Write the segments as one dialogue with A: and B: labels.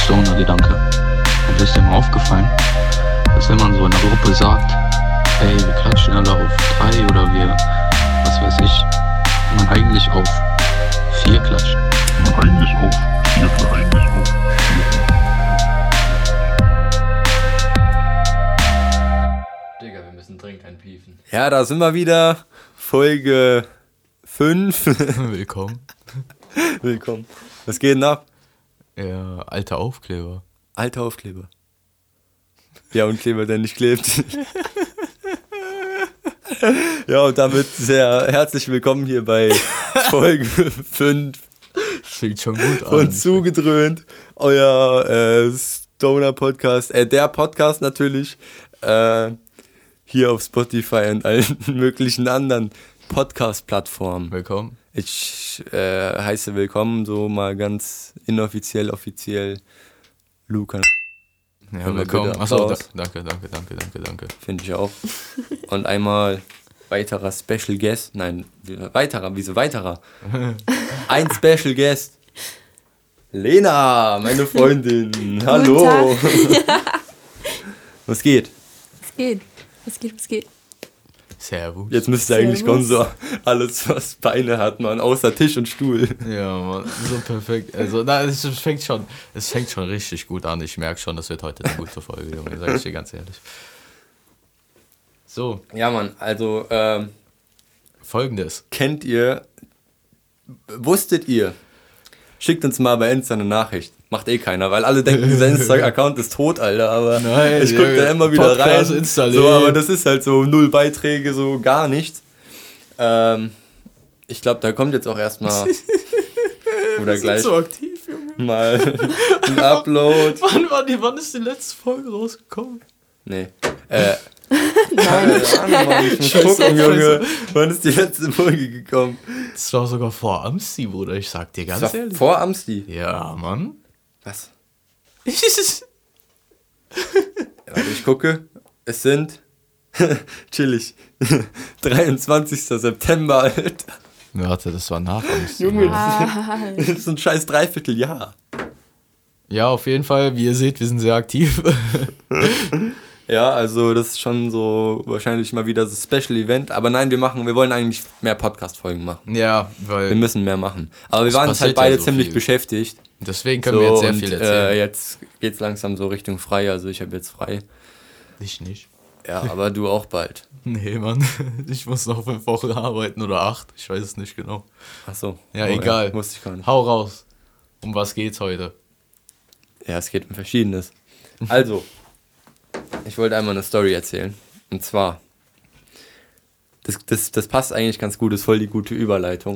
A: Stoner-Gedanke. Und ist dir mal aufgefallen, dass wenn man so in der Gruppe sagt, ey, wir klatschen alle auf 3 oder wir, was weiß ich, man eigentlich auf 4 klatscht.
B: Digga, wir müssen dringend einpiefen.
C: Ja, da sind wir wieder. Folge 5.
B: Willkommen.
C: Willkommen. Was geht denn ab?
B: Ja, alter Aufkleber.
C: Alter Aufkleber. Ja, und Kleber, der nicht klebt. Ja, und damit sehr herzlich willkommen hier bei Folge 5
B: Fängt schon gut an.
C: von Zugedröhnt. Euer Stoner-Podcast. Der Podcast natürlich. Hier auf Spotify und allen möglichen anderen Podcast-Plattformen.
B: Willkommen.
C: Ich heiße willkommen, so mal ganz inoffiziell, offiziell, Luca.
B: Ja,
C: Können wir
B: willkommen.
C: bitte
B: Achso,
C: Applaus?
B: danke.
C: Finde ich auch. Und einmal weiterer Special Guest. Nein, wieso weiterer? Ein Special Guest. Lena, meine Freundin. Hallo. Was geht?
D: Was geht?
B: Servus.
C: Jetzt müsste eigentlich kommen, so alles, was Beine hat, man, außer Tisch und Stuhl.
B: Ja, Mann, so perfekt. Also, es fängt schon richtig gut an. Ich merke schon, das wird heute eine gute Folge, Junge, sag ich dir ganz ehrlich. So.
C: Ja, Mann, also,
B: Folgendes.
C: Wusstet ihr, schickt uns mal bei Insta eine Nachricht. Macht eh keiner, weil alle denken, dieser Insta-Account ist tot, Alter, aber
B: Nein,
C: ich gucke da immer wieder
B: Podcast
C: rein.
B: installiert.
C: So, aber das ist halt so 0 Beiträge, so gar nichts. Ich glaube, da kommt jetzt auch erstmal oder gleich
B: so aktiv, Junge.
C: mal ein Upload.
B: Wann ist die letzte Folge rausgekommen?
C: Nee. Keine Ahnung, Mann, ich muss gucken, Junge. Wann ist die letzte Folge gekommen?
B: Das war sogar vor Amsti, Bruder, ich sag dir ganz
C: Das war
B: ehrlich.
C: vor Amsti.
B: Ja, Mann.
C: Was? Warte, ich gucke. Es sind chillig. 23. September, Alter.
B: Warte, das war nach Amsti.
C: Junge, das ist ein scheiß Dreivierteljahr.
B: Ja, auf jeden Fall, wie ihr seht, wir sind sehr aktiv.
C: Ja, also das ist schon so wahrscheinlich mal wieder so ein Special Event. Aber nein, wir wollen eigentlich mehr Podcast-Folgen machen.
B: Ja,
C: Wir
B: weil
C: müssen mehr machen. Aber wir
B: Es
C: waren jetzt halt
B: passiert ja
C: beide
B: so
C: ziemlich
B: viel.
C: beschäftigt.
B: deswegen können wir jetzt sehr
C: und,
B: viel erzählen.
C: Jetzt geht's langsam so Richtung frei. Also ich habe jetzt frei.
B: Ich nicht.
C: Ja, aber du auch bald.
B: Nee, Mann. Ich muss noch 5 Wochen arbeiten oder 8. Ich weiß es nicht genau.
C: Ach so.
B: Ja, egal.
C: Wusste ich gar nicht.
B: Hau raus. Um was geht's heute?
C: Ja, es geht um Verschiedenes. Also, ich wollte einmal eine Story erzählen. Und zwar, das passt eigentlich ganz gut, ist voll die gute Überleitung.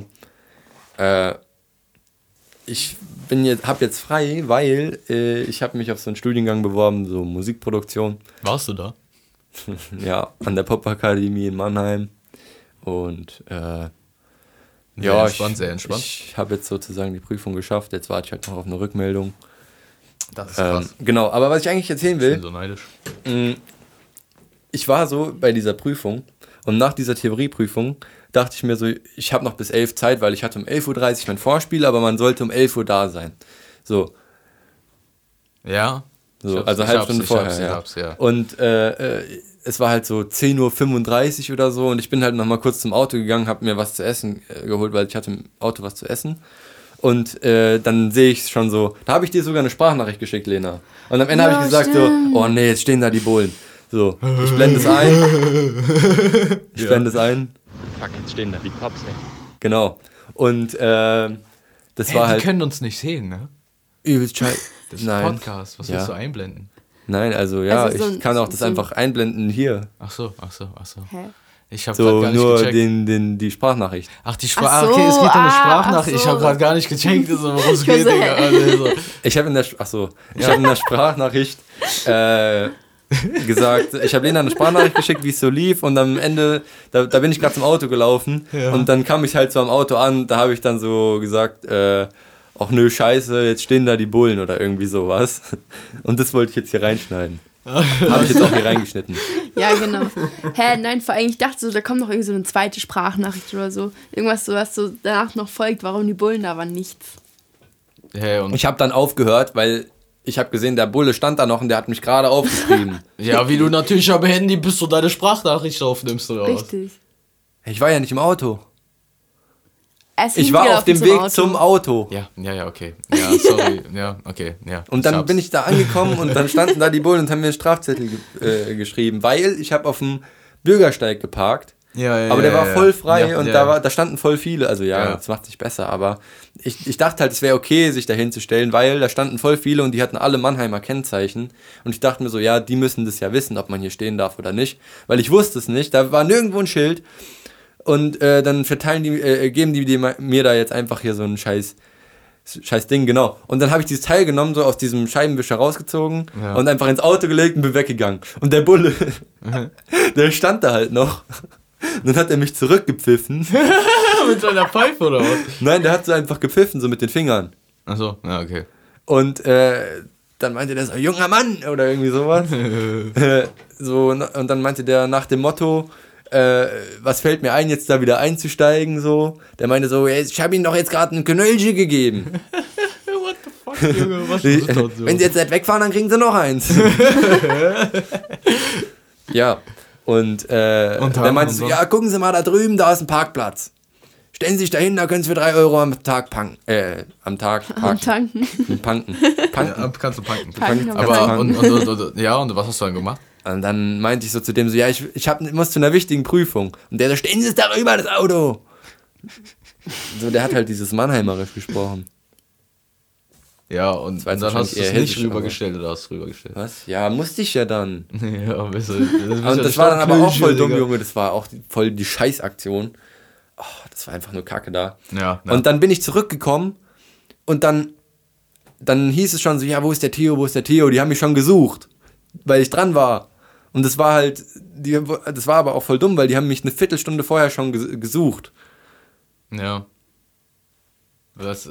C: Ich habe jetzt frei, weil ich habe mich auf so einen Studiengang beworben, so Musikproduktion.
B: Warst du da?
C: Ja, an der Popakademie in Mannheim. Und
B: Sehr entspannt.
C: Ich habe jetzt sozusagen die Prüfung geschafft. Jetzt warte ich halt noch auf eine Rückmeldung.
B: Das ist krass.
C: Genau, aber was ich eigentlich erzählen
B: Ich
C: will,
B: bin so neidisch.
C: ich war so bei dieser Prüfung und nach dieser Theorieprüfung dachte ich mir so, ich habe noch bis 11 Zeit, weil ich hatte um 11.30 Uhr mein Vorspiel, aber man sollte um 11 Uhr da sein. So,
B: Ja?
C: also halbe Stunde vorher.
B: Ich hab's, ja.
C: Und es war halt so 10.35 Uhr oder so und ich bin halt nochmal kurz zum Auto gegangen, habe mir was zu essen geholt, weil ich hatte im Auto was zu essen. Und dann sehe ich schon so, da habe ich dir sogar eine Sprachnachricht geschickt, Lena. Und am Ende habe ich gesagt
D: stimmt.
C: so, oh nee, jetzt stehen da die Bullen. So, ich blende es ein. Blende es ein.
A: Fuck, jetzt stehen da die Cops, ey.
C: Genau. Und das
B: Hey,
C: war
B: die
C: halt
B: können uns nicht sehen, ne?
C: übelst scheiße.
B: Das ist ein Podcast. Was
C: Ja.
B: willst du einblenden?
C: Nein, also ja,
D: Also so
C: ich kann auch das
D: so ein-
C: einfach einblenden hier.
B: Ach so.
D: Hä?
B: Ich habe gerade
C: So,
B: gar nicht
C: nur
B: gecheckt.
C: die Sprachnachricht.
B: Ach, die
D: Ach
B: Sprache.
D: so,
B: Okay, es geht um eine
D: ach
B: Sprachnachricht.
D: so.
B: Ich habe gerade gar nicht gecheckt, worum es
D: Ich
B: geht,
D: war so,
B: Digga.
D: hä?
B: Also,
C: Ich habe in der Sprachnachricht gesagt, ich habe Lena eine Sprachnachricht geschickt, wie es so lief und am Ende, da bin ich gerade zum Auto gelaufen und dann kam ich halt so am Auto an, da habe ich dann so gesagt, ach nö, scheiße, jetzt stehen da die Bullen oder irgendwie sowas. Und das wollte ich jetzt hier reinschneiden. Habe ich jetzt auch hier reingeschnitten.
D: Ja, genau. Nein, vor allem, ich dachte so, da kommt noch irgendwie so eine zweite Sprachnachricht oder so. Irgendwas, so, was so danach noch folgt, warum die Bullen da waren, nichts.
B: Hey, und
C: Ich habe dann aufgehört, weil ich habe gesehen, der Bulle stand da noch und der hat mich gerade aufgeschrieben.
B: Ja, wie du natürlich am Handy bist und deine Sprachnachricht aufnimmst oder was?
D: Richtig.
C: Ich war ja nicht im Auto.
D: Er ist
C: Ich war auf dem
D: hingelaufen
C: Weg zum Auto.
B: Ja, okay. Ja, sorry. Ja, okay, ja.
C: Und dann bin ich da angekommen und dann standen da die Bullen und haben mir einen Strafzettel geschrieben, weil ich habe auf dem Bürgersteig geparkt.
B: Ja,
C: aber der war voll frei
B: ja,
C: und
B: ja.
C: da standen voll viele. Also
B: Ja.
C: das macht sich besser, aber ich dachte halt, es wäre okay, sich da hinzustellen, weil da standen voll viele und die hatten alle Mannheimer Kennzeichen. Und ich dachte mir so, ja, die müssen das ja wissen, ob man hier stehen darf oder nicht. Weil ich wusste es nicht, da war nirgendwo ein Schild. Und dann geben die mir da jetzt einfach hier so ein scheiß Ding, genau. Und dann habe ich dieses Teil genommen, so aus diesem Scheibenwischer rausgezogen und einfach ins Auto gelegt und bin weggegangen. Und der Bulle, der stand da halt noch. Dann hat er mich zurückgepfiffen.
B: Mit seiner Pfeife oder was?
C: Nein, der hat so einfach gepfiffen, so mit den Fingern.
B: Achso, ja, okay.
C: Und dann meinte der so, junger Mann oder irgendwie sowas. Und dann meinte der nach dem Motto, was fällt mir ein, jetzt da wieder einzusteigen, so. Der meinte so, ich habe ihm doch jetzt gerade ein Knöllchen gegeben.
B: What the fuck, Junge, was ist das so?
C: Wenn sie jetzt nicht wegfahren, dann kriegen sie noch eins. Ja, und der meinte so, ja, gucken Sie mal da drüben, da ist ein Parkplatz. Stellen Sie sich da hin, da können Sie für 3 Euro am Tag parken.
D: Am Tanken.
C: Punken.
B: Ja, kannst du punken.
D: Punken.
B: Aber, und was hast du dann gemacht?
C: Und dann meinte ich so zu dem so, ja, ich muss zu einer wichtigen Prüfung. Und der so, stehen Sie es darüber, das Auto. So, der hat halt dieses Mannheimerisch gesprochen.
B: Ja, und
C: war jetzt
B: dann hast du es
C: wahrscheinlich eher
B: nicht
C: hessisch,
B: rübergestellt oder hast du rübergestellt?
C: Was? Ja, musste ich ja dann.
B: Ja, ein bisschen.
C: Und das war dann aber auch voll dumm, Junge. Das war auch voll die Scheißaktion. Oh, das war einfach nur Kacke da.
B: Ja.
C: Und dann bin ich zurückgekommen und dann hieß es schon so, ja, wo ist der Theo? Die haben mich schon gesucht, weil ich dran war. Und das war halt, das war aber auch voll dumm, weil die haben mich eine Viertelstunde vorher schon gesucht.
B: Ja. Was,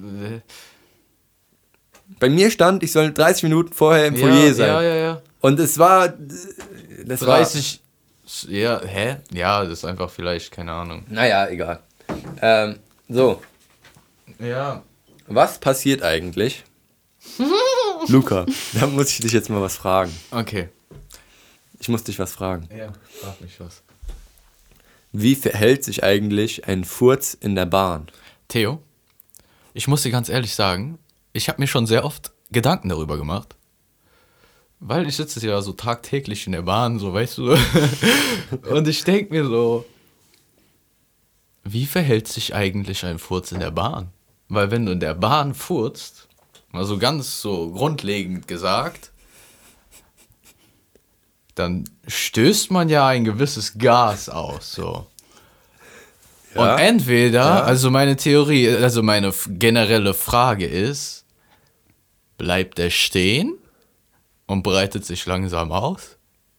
C: Bei mir stand, ich soll 30 Minuten vorher im Foyer sein.
B: Ja.
C: Und es war...
B: 30... Ja, hä? Ja, das ist einfach vielleicht, keine Ahnung.
C: Naja, egal. So,
B: Ja.
C: was passiert eigentlich? Luca, da muss ich dich jetzt mal was fragen.
B: Okay.
C: Ich muss dich was fragen.
B: Ja, frag mich was.
C: Wie verhält sich eigentlich ein Furz in der Bahn?
B: Theo, ich muss dir ganz ehrlich sagen, ich habe mir schon sehr oft Gedanken darüber gemacht. Weil ich sitze ja so tagtäglich in der Bahn, so, weißt du. Und ich denke mir so, wie verhält sich eigentlich ein Furz in der Bahn? Weil wenn du in der Bahn furzt, also ganz so grundlegend gesagt, dann stößt man ja ein gewisses Gas aus, so.
C: Ja.
B: Und entweder, also meine Theorie, also meine generelle Frage ist, bleibt er stehen und breitet sich langsam aus?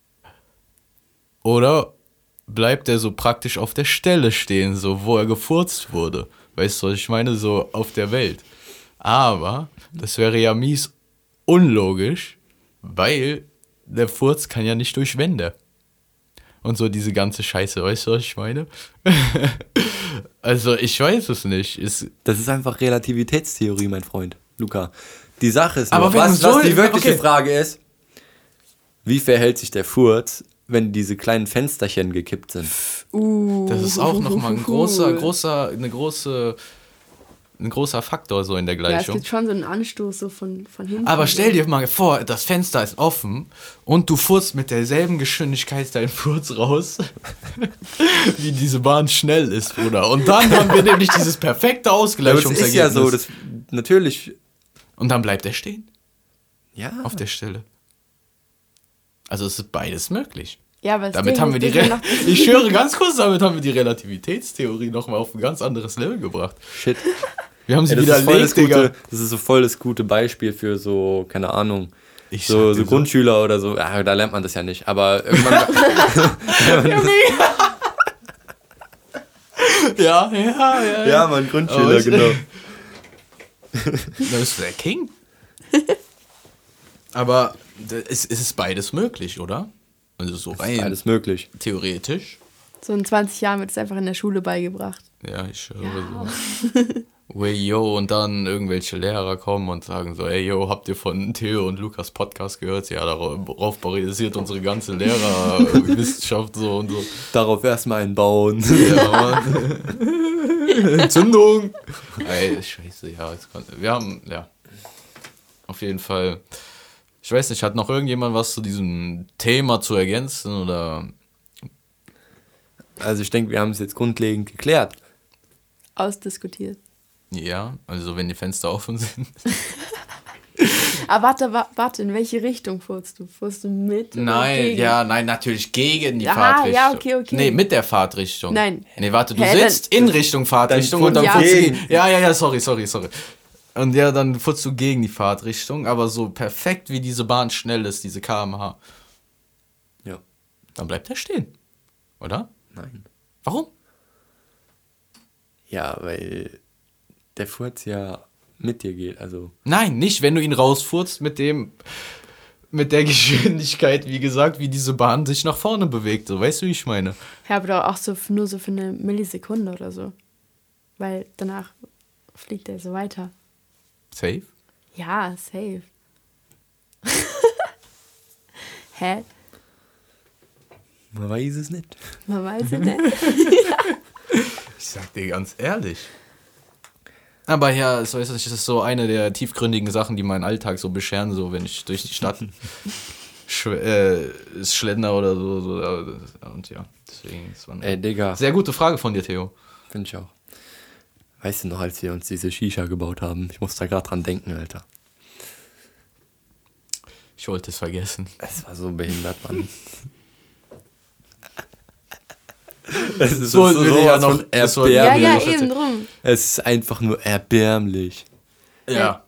B: Oder bleibt er so praktisch auf der Stelle stehen, so wo er gefurzt wurde? Weißt du, ich meine, so auf der Welt. Aber das wäre ja mies unlogisch, weil der Furz kann ja nicht durch Wände. Und so diese ganze Scheiße, weißt du, was ich meine? Also, ich weiß es nicht.
C: Das ist einfach Relativitätstheorie, mein Freund, Luca. Die Sache ist
B: Aber
C: nur,
B: wenn
C: was
B: so-
C: die wirkliche
B: okay.
C: Frage ist, wie verhält sich der Furz, wenn diese kleinen Fensterchen gekippt sind?
B: Das ist auch nochmal ein großer Faktor so in der
D: Ja, es
B: Gleichung.
D: gibt schon so einen Anstoß so von hinten.
B: Aber stell dir mal vor, das Fenster ist offen und du furzt mit derselben Geschwindigkeit deinen Furz raus, wie diese Bahn schnell ist, Bruder. Und dann haben wir nämlich dieses perfekte
C: Aber das
B: Ausgleichungsergebnis.
C: ist ja so, das natürlich.
B: Und dann bleibt er stehen,
C: Ja.
B: auf der Stelle. Also es ist beides möglich.
D: Ja, aber das
B: Damit
D: Ding
B: haben wir
D: ist,
B: die
D: dass wir noch-
B: Ich höre ganz kurz, damit haben wir die Relativitätstheorie nochmal auf ein ganz anderes Level gebracht.
C: Shit.
B: Wir haben sie
C: Ja, das
B: widerlegt, Digga.
C: das ist so voll das gute Beispiel für so, keine Ahnung,
B: Ich
C: so
B: sag dir so.
C: Grundschüler oder so. Ja, da lernt man das ja nicht. Aber irgendwann.
B: Ja.
C: ja, man, Grundschüler,
B: Aber ich-
C: genau.
B: Das ist der King. Aber es ist beides möglich, oder? Also so rein
C: Alles möglich.
B: theoretisch.
D: So in 20 Jahren wird es einfach in der Schule beigebracht.
B: Ja, ich höre so. yo, und dann irgendwelche Lehrer kommen und sagen so, ey, yo, habt ihr von Theo und Lukas Podcast gehört? Ja, darauf basiert unsere ganze Lehrerwissenschaft so und so.
C: Darauf erstmal einen bauen.
B: Ja, Mann. Entzündung. Ey, scheiße, ja. Wir haben, ja. Auf jeden Fall. Ich weiß nicht, hat noch irgendjemand was zu diesem Thema zu ergänzen oder?
C: Also ich denke, wir haben es jetzt grundlegend geklärt.
D: Ausdiskutiert.
B: Ja, also wenn die Fenster offen sind.
D: Aber warte, in welche Richtung fuhrst du? Fuhrst du mit? Oder
B: Nein,
D: gegen?
B: ja, nein, natürlich gegen die
D: Aha,
B: Fahrtrichtung.
D: ja, okay.
B: Nee, mit der Fahrtrichtung.
D: Nein.
B: Nee, warte, du
D: Hä,
B: sitzt in Richtung Fahrtrichtung
C: dann
B: und dann
D: ja.
B: fährst du.
C: gegen.
B: Ja, sorry. Und ja, dann fährst du gegen die Fahrtrichtung, aber so perfekt wie diese Bahn schnell ist, diese km/h.
C: Ja.
B: Dann bleibt er stehen. Oder?
C: Nein.
B: Warum?
C: Ja, weil der Furz ja mit dir geht, also.
B: Nein, nicht, wenn du ihn rausfurzt mit der Geschwindigkeit, wie gesagt, wie diese Bahn sich nach vorne bewegt. So, weißt du, wie ich meine?
D: Ja, aber auch so nur so für eine Millisekunde oder so. Weil danach fliegt er so weiter.
B: Safe?
D: Ja, safe. Hä?
C: Man weiß es nicht.
D: Man weiß es nicht.
B: Ich sag dir ganz ehrlich. Aber ja, das ist so eine der tiefgründigen Sachen, die meinen Alltag so bescheren, so wenn ich durch die Stadt schlender oder so. Und ja, deswegen ist man.
C: Digga.
B: Sehr gute Frage von dir, Theo.
C: Finde ich auch. Weißt du noch, als wir uns diese Shisha gebaut haben? Ich muss da gerade dran denken, Alter.
B: Ich wollte es vergessen.
C: Es war so behindert, Mann. Es ist
B: So, ja, noch- das wollte-
D: Ja, ja,
B: das
D: eben drum.
C: Es ist einfach nur erbärmlich.
B: Ja.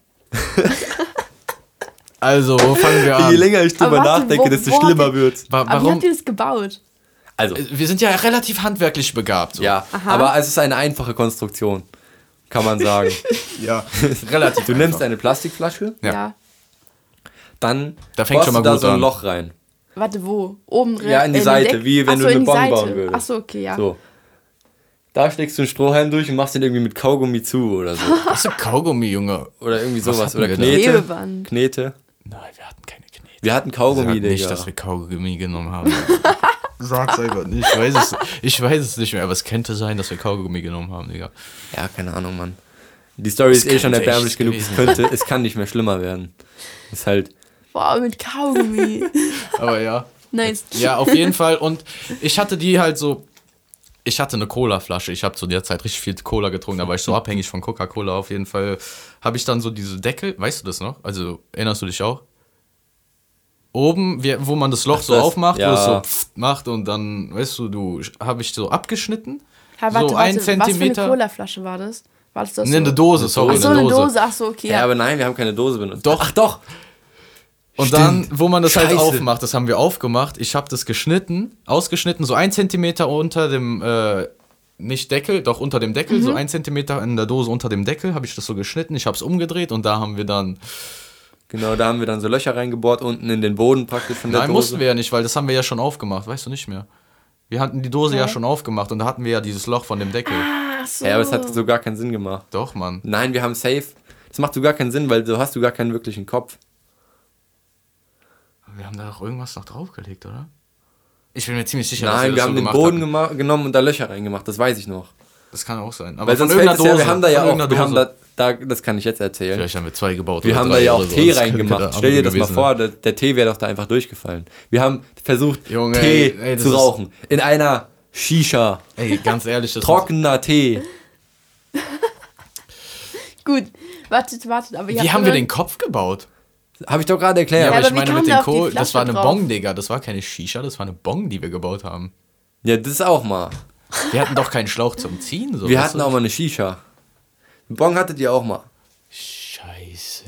B: Also, wo fangen wir an?
C: Je länger ich drüber
D: Aber warte,
C: nachdenke,
D: wo-
C: desto
D: wo
C: schlimmer
D: habt ihr-
C: wird's.
D: Aber wie
B: Warum?
D: habt ihr das gebaut?
C: Also,
B: Wir sind ja relativ handwerklich begabt. So.
C: ja,
D: Aha.
C: aber es ist eine einfache Konstruktion, kann man sagen.
B: Ja, relativ.
C: Du nimmst
B: einfach.
C: eine Plastikflasche,
B: Ja.
C: dann
B: Da fängt
C: bohrst
B: schon mal
C: du da
B: gut
C: so ein
B: an.
C: Loch rein.
D: Warte, wo? Oben
C: Ja, in die Seite, wie wenn du eine Bon bauen würdest.
D: Achso, okay, ja.
C: So. Da steckst du einen Strohhalm durch und machst den irgendwie mit Kaugummi zu oder so.
B: Was ist ein Kaugummi, Junge?
C: Oder irgendwie
B: Was
C: sowas.
B: hatten
C: Oder
B: wir da?
C: Knete.
D: Klebeband.
C: Knete.
B: Nein, wir hatten keine Knete.
C: Wir hatten Kaugummi,
B: Sag nicht,
C: Digga.
B: dass wir Kaugummi genommen haben. Sag's einfach nicht. Ich weiß es nicht mehr, aber es könnte sein, dass wir Kaugummi genommen haben, Digga.
C: Ja, keine Ahnung, Mann. Die Story ist schon
B: könnte
C: erbärmlich
B: echt
C: genug.
B: gewesen
C: Es kann nicht mehr schlimmer werden. Ist halt.
D: Boah, mit Kaugummi.
B: Aber ja.
D: Nice.
B: Ja, auf jeden Fall. Und ich hatte die halt so. Ich hatte eine Cola-Flasche. Ich habe zu der Zeit richtig viel Cola getrunken. Da war ich so abhängig von Coca-Cola. Auf jeden Fall habe ich dann so diese Deckel. Weißt du das noch? Also erinnerst du dich auch? Oben, wo man das Loch
C: Ach,
B: so
C: das-
B: aufmacht,
C: ja.
B: wo es so pfft macht und dann, weißt du, habe ich so abgeschnitten.
D: Ha, warte,
B: so ein
D: was für eine
B: Zentimeter.
D: Colaflasche war das? War das
B: Ne, eine Dose, sorry,
D: Ach so, eine Dose. Ach so, okay.
C: Ja,
D: Ja.
C: aber nein, wir haben keine Dose benutzt.
B: Doch.
C: Ach doch.
B: Und
C: Stimmt.
B: dann, wo man das halt
C: Scheiße.
B: aufmacht, das haben wir aufgemacht. Ich habe das ausgeschnitten, so 1 Zentimeter unter dem, nicht Deckel, doch unter dem Deckel, so 1 Zentimeter in der Dose unter dem Deckel, habe ich das so geschnitten. Ich habe es umgedreht und da haben wir dann,
C: Genau, da haben wir dann so Löcher reingebohrt, unten in den Boden praktisch von der
B: nein,
C: Dose.
B: mussten wir ja nicht, weil das haben wir ja schon aufgemacht, weißt du nicht mehr. Wir hatten die Dose ja schon aufgemacht und da hatten wir ja dieses Loch von dem Deckel.
D: Ach so.
C: Ja, aber es hat so gar keinen Sinn gemacht.
B: Doch, Mann.
C: Nein, wir haben safe. Das macht so gar keinen Sinn, weil du hast du gar keinen wirklichen Kopf.
B: Wir haben da auch irgendwas noch draufgelegt, oder? Ich bin mir ziemlich sicher,
C: Nein, wir
B: das
C: haben
B: so
C: den
B: gemacht
C: Boden
B: hatten.
C: genommen und da Löcher reingemacht, das weiß ich noch.
B: Das kann auch sein. Aber
C: Weil
B: von
C: sonst fällt
B: irgendeiner
C: es ja, wir haben da ja
B: von
C: auch,
B: irgendeiner
C: wir haben
B: Dose.
C: das kann ich jetzt erzählen.
B: Vielleicht haben wir 2 gebaut.
C: Wir
B: oder
C: haben
B: 3
C: da ja
B: oder
C: auch
B: so.
C: Tee
B: Das könnte
C: reingemacht.
B: der
C: Stell dir das mal
B: gewesen
C: vor, der Tee wäre doch da einfach durchgefallen. Wir haben versucht,
B: Junge,
C: Tee
B: ey, das
C: zu
B: ist-
C: rauchen. In einer Shisha.
B: Ey, ganz ehrlich, das
C: Trockener Tee.
D: Gut, wartet, aber
B: Wie haben wir den Kopf gebaut?
C: Habe ich doch gerade erklärt.
B: Ja,
D: aber
B: aber ich
D: wie
B: meine
D: kam
B: mit
D: der
B: dem
D: auf die
B: Kohl, das
D: Flasche
B: war eine
D: drauf?
B: Bong, Digga. Das war keine Shisha, das war eine Bong, die wir gebaut haben.
C: Ja, das ist auch mal.
B: Wir hatten doch keinen Schlauch zum Ziehen. So,
C: Wir
B: weißt
C: hatten
B: du?
C: auch mal eine Shisha. Einen Bon hattet ihr auch mal.
B: Scheiße.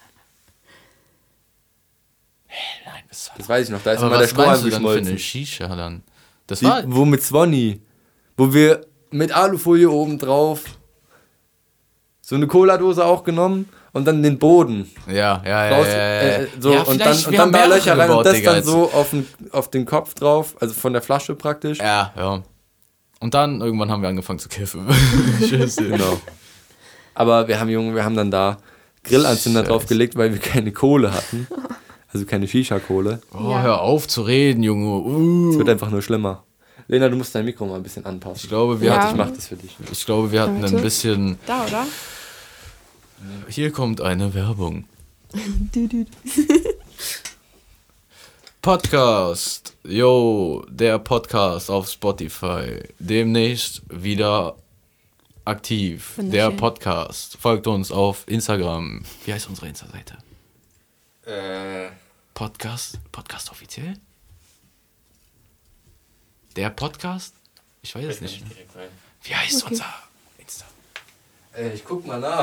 B: Nein, was war
C: Das weiß ich noch. Da ist
B: Aber
C: immer der
B: was meinst
C: Strohhalm
B: du dann für eine
C: geschmolzen.
B: Shisha dann? Das war...
C: Wo mit Swanny. Wo wir mit Alufolie oben drauf so eine Cola-Dose auch genommen und dann den Boden
B: Ja.
C: raus. So,
B: Ja,
C: und
B: vielleicht,
C: dann
B: wir
C: da
B: haben mehrere
C: Löcher rein
B: gebaut,
C: und das
B: Digga,
C: dann
B: jetzt.
C: so auf den Kopf drauf, also von der Flasche praktisch.
B: Ja. Und dann irgendwann haben wir angefangen zu kiffen. Scheiße.
C: Genau. Aber wir haben dann da Grillanzünder
B: Scheiße.
C: draufgelegt, weil wir keine Kohle hatten. Also keine Shisha-Kohle.
B: Oh,
D: Ja.
B: hör auf zu reden, Junge.
C: Es wird einfach nur schlimmer. Lena, du musst dein Mikro mal ein bisschen anpassen.
B: Ich glaube, wir
D: Ja.
B: hatten,
C: Ich mach das für dich.
B: ein
D: Warte.
B: bisschen...
D: Da, oder?
B: Hier kommt eine Werbung. Podcast. Yo, der Podcast auf Spotify. Demnächst wieder aktiv. Der
D: Wunderschön.
B: Podcast. Folgt uns auf Instagram. Wie heißt unsere Insta-Seite? Podcast offiziell? Der Podcast? Ich weiß es nicht. Wie heißt unser Insta?
C: Ich guck mal nach.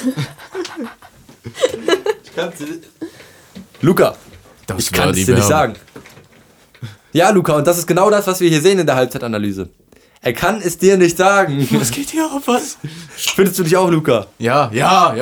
C: Luca, ich kann es dir nicht sagen. Ja, Luca, und das ist genau das, was wir hier sehen in der Halbzeitanalyse. Er kann es dir nicht sagen.
B: Was geht hier auf was?
C: Findest du dich auch, Luca?
B: Ja.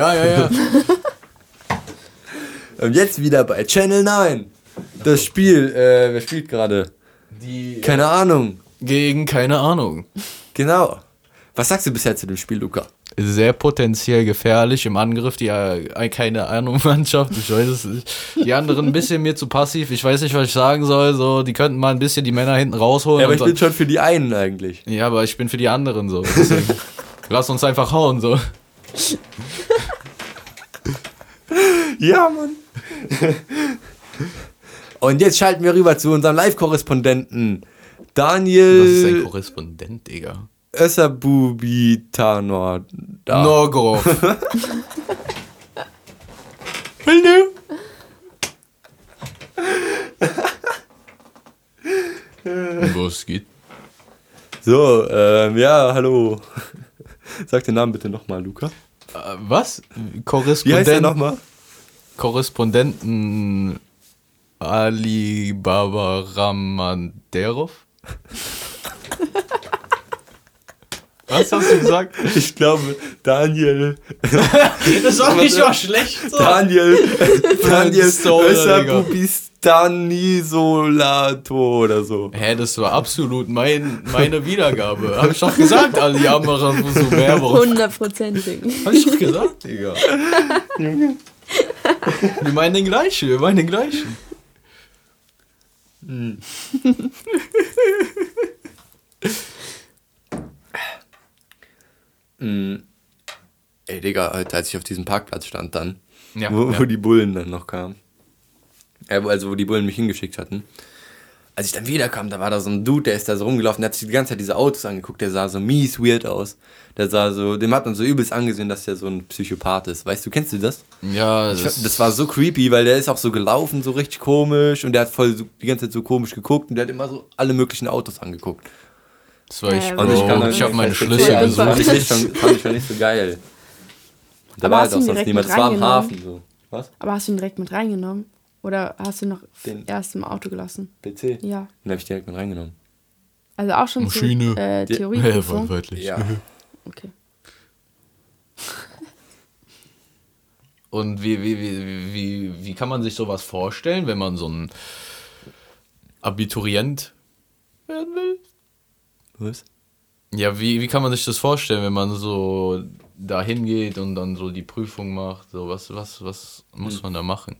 C: Und jetzt wieder bei Channel 9. Das Spiel, wer spielt gerade?
B: Die
C: Keine Ahnung.
B: gegen keine Ahnung.
C: Genau. Was sagst du bisher zu dem Spiel, Luca?
B: Sehr potenziell gefährlich im Angriff, die keine Ahnung Mannschaft, ich weiß es nicht. Die anderen ein bisschen mir zu passiv, ich weiß nicht, was ich sagen soll, so, die könnten mal ein bisschen die Männer hinten rausholen.
C: Ja, aber
B: und
C: ich bin schon für die einen eigentlich.
B: ja, aber ich bin für die anderen so. Deswegen, lass uns einfach hauen, so.
C: Ja, Mann. Und jetzt schalten wir rüber zu unserem Live-Korrespondenten Daniel
B: Das ist ein Korrespondent, Digga.
C: Össabubitanor.
B: Norgorov. Hallo. Was geht?
C: So, ja, hallo. Sag den Namen bitte nochmal, Luca.
B: Was?
C: Wie heißt der nochmal?
B: Korrespondenten Alibaba Ramanderov? Was hast du gesagt?
C: Ich glaube, Daniel.
B: Das war nicht mal schlecht. So.
C: Daniel
B: Stoner, Digga.
C: Össabubistanisolato oder so.
B: Hä, das war absolut meine Wiedergabe. Hab ich doch gesagt, Ali Amara so Werbung.
D: 100%.
B: Hab ich doch gesagt, Digga. Wir meinen den gleichen.
C: Ey, Digga, heute, als ich auf diesem Parkplatz stand dann,
B: Ja,
C: wo die Bullen dann noch kamen. Also, wo die Bullen mich hingeschickt hatten. Als ich dann wiederkam, da war da so ein Dude, der ist da so rumgelaufen, der hat sich die ganze Zeit diese Autos angeguckt, der sah so mies weird aus. Der sah so, dem hat man so übelst angesehen, dass der so ein Psychopath ist. Weißt du, kennst du das?
B: Ja,
C: Das war so creepy, weil der ist auch so gelaufen, so richtig komisch und der hat voll so, die ganze Zeit so komisch geguckt und der hat immer so alle möglichen Autos angeguckt.
B: das war ich,
D: Und
B: Bro.
C: ich kann
B: Ich habe meine
C: verstehen,
B: Schlüssel
D: Ja,
C: also
B: gesucht.
C: fand ich schon nicht so geil. Da
D: Aber
C: war
D: hast
C: halt auch
D: du ihn
C: sonst
D: direkt
C: niemand.
D: mit
C: Das war am
D: reingenommen?
C: Hafen so. Was?
D: Aber hast du ihn direkt mit reingenommen? Oder hast du noch
C: Den-
D: erst im Auto gelassen?
C: PC?
D: Ja.
C: Den hab ich direkt mit reingenommen.
D: Also auch schon
B: Maschine.
D: zur Theorieprüfung?
B: Wortwörtlich.
C: Ja.
D: Okay.
B: Und wie kann man sich sowas vorstellen, wenn man so ein Abiturient werden will?
C: Was?
B: Ja, wie kann man sich das vorstellen, wenn man so da hingeht und dann so die Prüfung macht? So, was muss man da machen?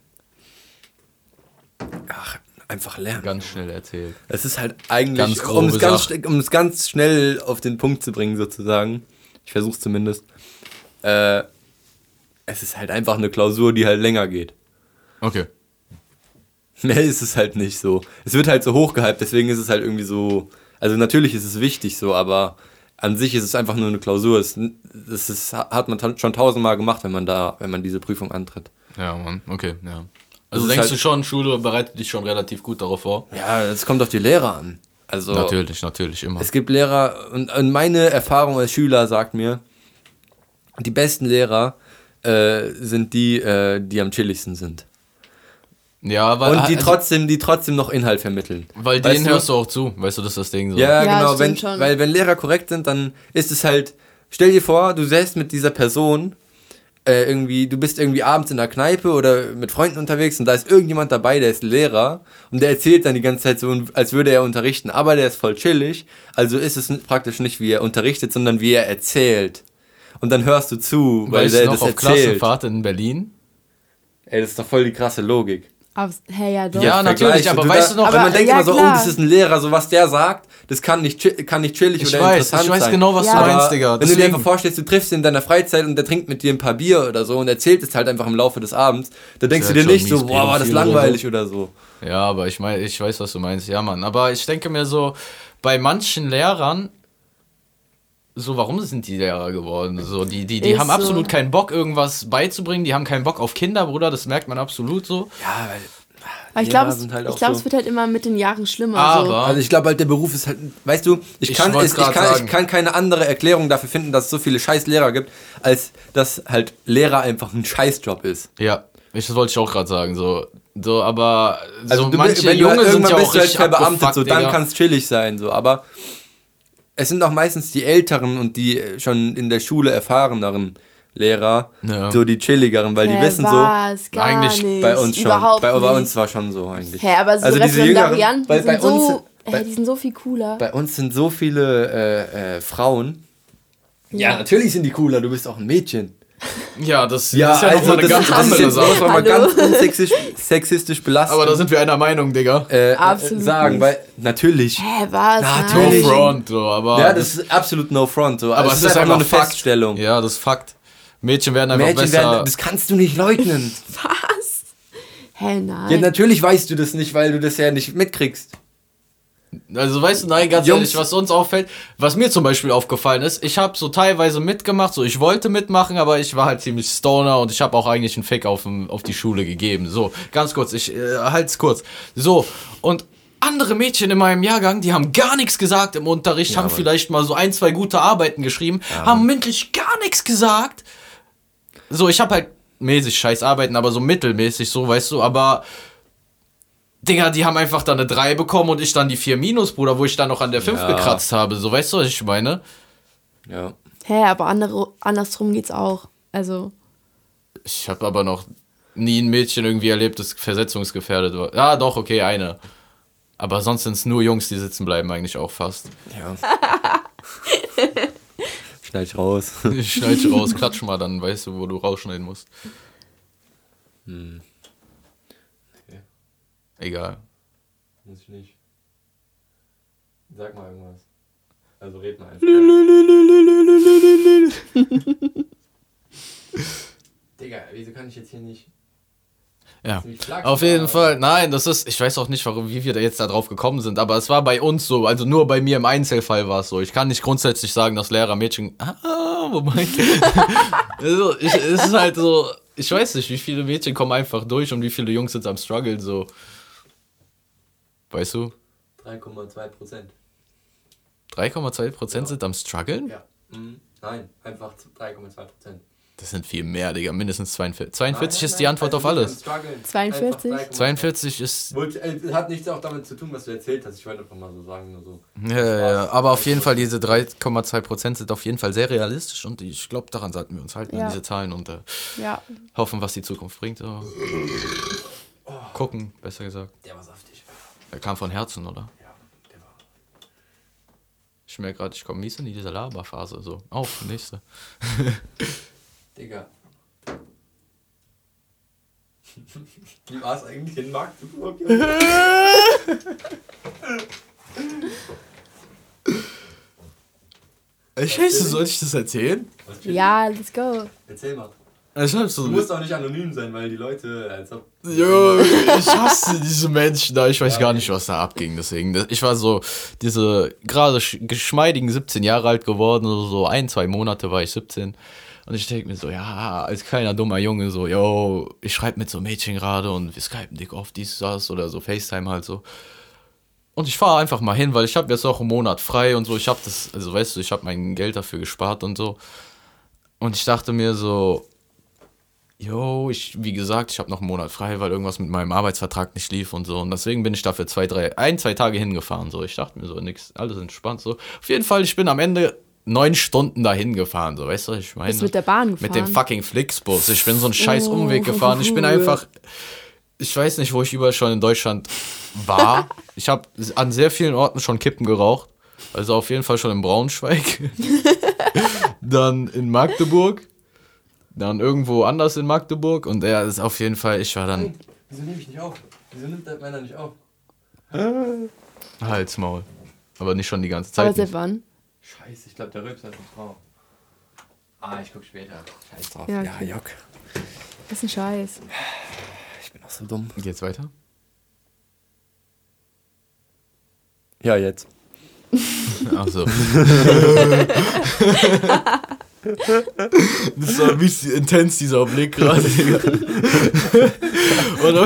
C: Ach, einfach lernen.
B: Ganz schnell erzählt.
C: Es ist halt eigentlich,
B: Ganz grobe
C: um es ganz schnell auf den Punkt zu bringen, sozusagen. Ich versuch's zumindest. Es ist halt einfach eine Klausur, die halt länger geht.
B: Okay.
C: Mehr ist es halt nicht so. Es wird halt so hochgehypt, deswegen ist es halt irgendwie so. Also natürlich ist es wichtig so, aber an sich ist es einfach nur eine Klausur. Hat man schon 1000-mal gemacht, wenn man diese Prüfung antritt.
B: Ja, Mann. Okay, ja. Also
C: ist
B: denkst
C: halt-
B: du schon, Schule bereitet dich schon relativ gut darauf vor?
C: Ja, es kommt auf die Lehrer an. Also
B: Natürlich, immer.
C: es gibt Lehrer, und meine Erfahrung als Schüler sagt mir, die besten Lehrer sind die am chilligsten sind.
B: Ja, weil,
C: Und die trotzdem noch Inhalt vermitteln.
B: weil
C: Weißt
B: denen
C: du?
B: hörst du auch zu, weißt du, das ist das Ding so.
C: Ja,
D: Ja,
C: genau,
D: stimmt schon.
C: weil wenn Lehrer korrekt sind, dann ist es halt, stell dir vor, du säßt mit dieser Person du bist irgendwie abends in der Kneipe oder mit Freunden unterwegs und da ist irgendjemand dabei, der ist Lehrer und der erzählt dann die ganze Zeit so, als würde er unterrichten, aber der ist voll chillig, also ist es praktisch nicht, wie er unterrichtet, sondern wie er erzählt. und dann hörst du zu, weil
B: Weißt du
C: der
B: noch
C: das
B: auf
C: erzählt.
B: Klassenfahrt in Berlin?
C: Ey, das ist doch voll die krasse Logik.
D: Hey, ja, doch.
B: Ja, natürlich,
C: Vergleich.
B: aber
C: Du
B: weißt du noch,
C: weil man denkt
D: ja,
C: immer so,
D: klar.
C: oh, das ist ein Lehrer, so was der sagt, das kann nicht chillig
B: ich
C: oder
B: weiß
C: interessant sein.
B: genau, was
D: Ja.
B: du meinst,
C: Aber
B: Digga.
C: wenn du dir
B: Deswegen,
C: einfach vorstellst, du triffst ihn in deiner Freizeit und der trinkt mit dir ein paar Bier oder so und erzählt es halt einfach im Laufe des Abends, da denkst
B: ist
C: du dir
B: halt
C: nicht
B: schon
C: so,
B: mies
C: boah, war das
B: pädophil oder
C: langweilig oder so.
B: ja, aber ich meine, ich weiß, was du meinst. Ja, Mann. Aber ich denke mir so, bei manchen Lehrern, so, warum sind die Lehrer geworden? So, die
D: Ist
B: haben
D: so.
B: absolut keinen Bock, irgendwas beizubringen. Die haben keinen Bock auf Kinder, Bruder. Das merkt man absolut so.
C: Ja, weil
D: Aber ich
C: Lehrer
D: glaube,
C: sind halt auch
D: es
C: so.
D: wird halt immer mit den Jahren schlimmer.
B: Aber
C: Also ich glaube halt, der Beruf ist halt, weißt du, ich kann keine andere Erklärung dafür finden, dass es so viele scheiß Lehrer gibt, als dass halt Lehrer einfach ein Scheißjob ist.
B: ja, das wollte ich auch gerade sagen. So, aber
C: Also
B: so
C: du,
B: manche
C: wenn
B: Junge
C: du
B: sind
C: irgendwann
B: ja
C: bist
B: auch
C: du halt
B: richtig
C: verbeamtet,
B: abgefuckt,
C: so, dann
B: Digga.
C: kann es chillig sein, so, aber es sind auch meistens die älteren und die schon in der Schule erfahreneren Lehrer,
B: Ja.
C: so die chilligeren, weil die wissen so,
D: was, gar
B: eigentlich
D: nicht.
C: bei uns schon,
D: Überhaupt
C: bei
D: nicht.
C: uns war schon so eigentlich.
D: Hä, aber so
C: Also diese Jüngeren,
D: Referendarianten,
C: weil
D: die
C: bei
D: sind
C: uns,
D: so, die sind so viel cooler.
C: bei uns sind so viele Frauen. Ja, natürlich sind die cooler, du bist auch ein Mädchen.
B: Ja, das ist
C: Ja,
B: ja nochmal eine ganz
C: das
B: andere
C: ist jetzt
B: Sache.
C: mal
D: Hallo?
C: ganz sexistisch belastet.
B: Aber da sind wir einer Meinung, Digga.
D: Absolut
C: sagen,
D: nicht.
C: weil natürlich.
D: Hä, was?
C: Natürlich.
B: No
D: Nein.
B: front, so, aber.
C: Ja, das ist absolut no front. So.
B: aber
C: Also
B: es ist einfach
C: nur eine
B: Fakt.
C: Feststellung.
B: Ja, das ist Fakt. Mädchen werden einfach
C: Mädchen
B: besser.
C: werden, das kannst du nicht leugnen.
D: Was? Hä, nein.
C: Ja, natürlich weißt du das nicht, weil du das ja nicht mitkriegst.
B: Also weißt du, nein, ganz
C: Jungs.
B: ehrlich, was uns auffällt, was mir zum Beispiel aufgefallen ist, ich habe so teilweise mitgemacht, so ich wollte mitmachen, aber ich war halt ziemlich Stoner und ich habe auch eigentlich einen Fick auf die Schule gegeben. So, ganz kurz, ich halt's kurz. So, und andere Mädchen in meinem Jahrgang, die haben gar nichts gesagt im Unterricht, haben vielleicht mal so 1, 2 gute Arbeiten geschrieben, haben mündlich gar nichts gesagt. So, ich habe halt mäßig scheiß Arbeiten, aber so mittelmäßig, so, weißt du, aber Digga, die haben einfach dann eine 3 bekommen und ich dann die 4 minus, Bruder, wo ich dann noch an der 5
C: Ja.
B: gekratzt habe. So, weißt du, was ich meine?
C: Ja.
D: Hä, aber andersrum geht's auch. Also,
B: Ich habe aber noch nie ein Mädchen irgendwie erlebt, das versetzungsgefährdet war. Ja, doch, okay, eine. Aber sonst sind es nur Jungs, die sitzen bleiben eigentlich auch fast.
C: Ja. Schneid ich raus.
B: Ich schneide raus, klatsch mal, dann weißt du, wo du rausschneiden musst.
C: Okay.
B: Egal.
C: Muss ich nicht. Sag mal irgendwas. Also red mal einfach. Digga, wieso kann ich jetzt hier nicht...
B: Ja,
C: Nicht Flachs,
B: auf jeden
C: aber-
B: Fall. Nein, das ist, ich weiß auch nicht, wie wir da jetzt da drauf gekommen sind, aber es war bei uns so, also nur bei mir im Einzelfall war es so. Ich kann nicht grundsätzlich sagen, dass Lehrer Mädchen, wobei, also, es ist halt so, ich weiß nicht, wie viele Mädchen kommen einfach durch und wie viele Jungs sind am Struggle, so. Weißt du?
C: 3,2%.
B: 3,2% sind am Struggeln?
C: Ja. Nein, einfach 3,2%.
B: Das sind viel mehr, Digga, mindestens 42. 42 ist die Antwort auf alles.
D: 42?
B: 42 ist...
C: Hat nichts auch damit zu tun, was du erzählt hast. Ich wollte einfach mal so sagen, nur so.
B: Ja, aber auf jeden Fall, diese 3,2% sind auf jeden Fall sehr realistisch und ich glaube, daran sollten wir uns halten, an
D: Ja.
B: diese Zahlen und
D: Ja.
B: hoffen, was die Zukunft bringt. So. Gucken, besser gesagt.
C: Der war saftig.
B: Er kam von Herzen, oder?
C: Ja, der war.
B: Ich merke gerade, ich komme mies in diese Laberphase. So, auf, nächste.
C: Digga. Wie war es eigentlich in Magdeburg?
B: Scheiße, soll ich das erzählen?
D: Ja, let's go.
C: Erzähl mal.
B: Ich hab
C: Du
B: so...
C: musst auch nicht anonym sein, weil die Leute, als ob...
B: Jo, ich hasse diese Menschen da. Ich weiß gar nicht, was da abging. Deswegen, ich war so, diese gerade geschmeidigen 17 Jahre alt geworden, so 1, 2 Monate war ich 17. Und ich denke mir so, ja, als kleiner dummer Junge, so, yo, ich schreibe mit so Mädchen gerade und wir skypen dick auf dies, das oder so, FaceTime halt so. Und ich fahre einfach mal hin, weil ich habe jetzt auch einen Monat frei und so. Ich habe das, also weißt du, ich habe mein Geld dafür gespart und so. Und ich dachte mir so, yo, wie gesagt, ich habe noch einen Monat frei, weil irgendwas mit meinem Arbeitsvertrag nicht lief und so. Und deswegen bin ich dafür 2 Tage hingefahren. So, ich dachte mir so, nix, alles entspannt. So, auf jeden Fall, ich bin am Ende 9 Stunden dahin gefahren. So, weißt du, was ich meine?
D: Bist mit der Bahn gefahren?
B: Mit dem fucking Flixbus. Ich bin so einen scheiß Umweg gefahren. Ich bin einfach, ich weiß nicht, wo ich überall schon in Deutschland war. Ich habe an sehr vielen Orten schon Kippen geraucht. Also auf jeden Fall schon in Braunschweig. dann in Magdeburg, dann irgendwo anders in Magdeburg und er ist auf jeden Fall, ich war dann...
C: Wieso nehme ich nicht auf? Wieso nimmt der meiner nicht auf?
B: Halsmaul. Aber nicht schon die ganze Zeit.
D: Aber seit wann?
C: Scheiße, ich glaube, der Rülps hat nicht drauf. Ich guck später. Scheiß drauf.
D: Ja, okay.
C: Jock.
D: Das ist ein Scheiß.
C: Ich bin auch so dumm.
B: Geht's weiter?
C: Ja, jetzt.
B: Ach so. Das war wie intens, dieser Blick gerade. Oder?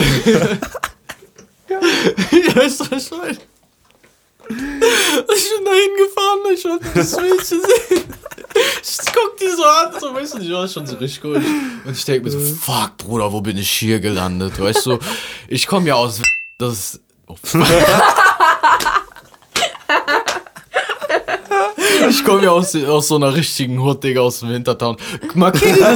B: Ja, ist doch schön. Ich bin da hingefahren, ich wollte das Mädchen sehen. Ich guck die so an, so, weißt du, ich war schon so richtig gut. Und ich denke mir so, fuck, Bruder, wo bin ich hier gelandet? Weißt du, ich komme ja aus... Das... Oh, ich komme ja aus so einer richtigen Hut, Digga, aus dem Hintertown. Markier dir das.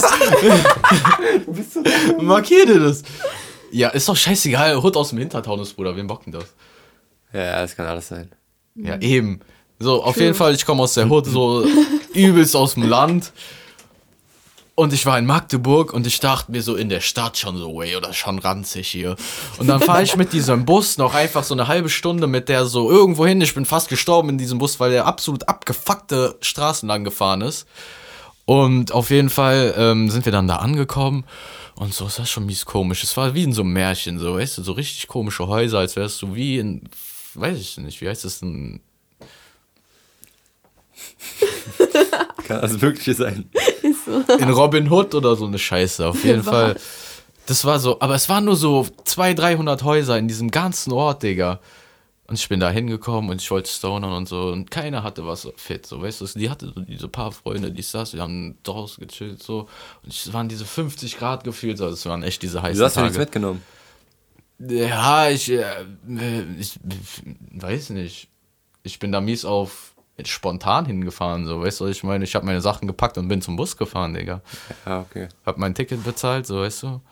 B: Markier dir das. Ja, ist doch scheißegal. Hut aus dem Hintertown ist, Bruder. Wem bocken das?
C: Ja, das kann alles sein.
B: Ja, eben. So, auf jeden Fall, ich komme aus der Hut, so übelst aus dem Land. Und ich war in Magdeburg und ich dachte mir so in der Stadt schon so, ey, oder schon ranzig hier. Und dann fahre ich mit diesem Bus noch einfach so eine halbe Stunde mit der so irgendwo hin. Ich bin fast gestorben in diesem Bus, weil der absolut abgefuckte Straßen lang gefahren ist. Und auf jeden Fall sind wir dann da angekommen. Und so ist das schon mies komisch. Es war wie in so einem Märchen, so, weißt du, so richtig komische Häuser, als wärst du wie in, weiß ich nicht, wie heißt das denn?
C: Kann alles Mögliche sein.
B: In Robin Hood oder so eine Scheiße, auf jeden Fall. Das war so, aber es waren nur so 200-300 Häuser in diesem ganzen Ort, Digga. Und ich bin da hingekommen und ich wollte stonern und so und keiner hatte was fit, so, weißt du, die hatte so diese paar Freunde, die saßen, wir haben draußen gechillt, so, und es waren diese 50 Grad gefühlt, also es waren echt diese heißen
C: Wieso hast du
B: Tage.
C: nichts mitgenommen?
B: Ja, ich weiß nicht, ich bin da mies auf spontan hingefahren, so, weißt du, ich meine, ich habe meine Sachen gepackt und bin zum Bus gefahren, Digga.
C: Ja, okay.
B: Hab mein Ticket bezahlt, so, weißt du.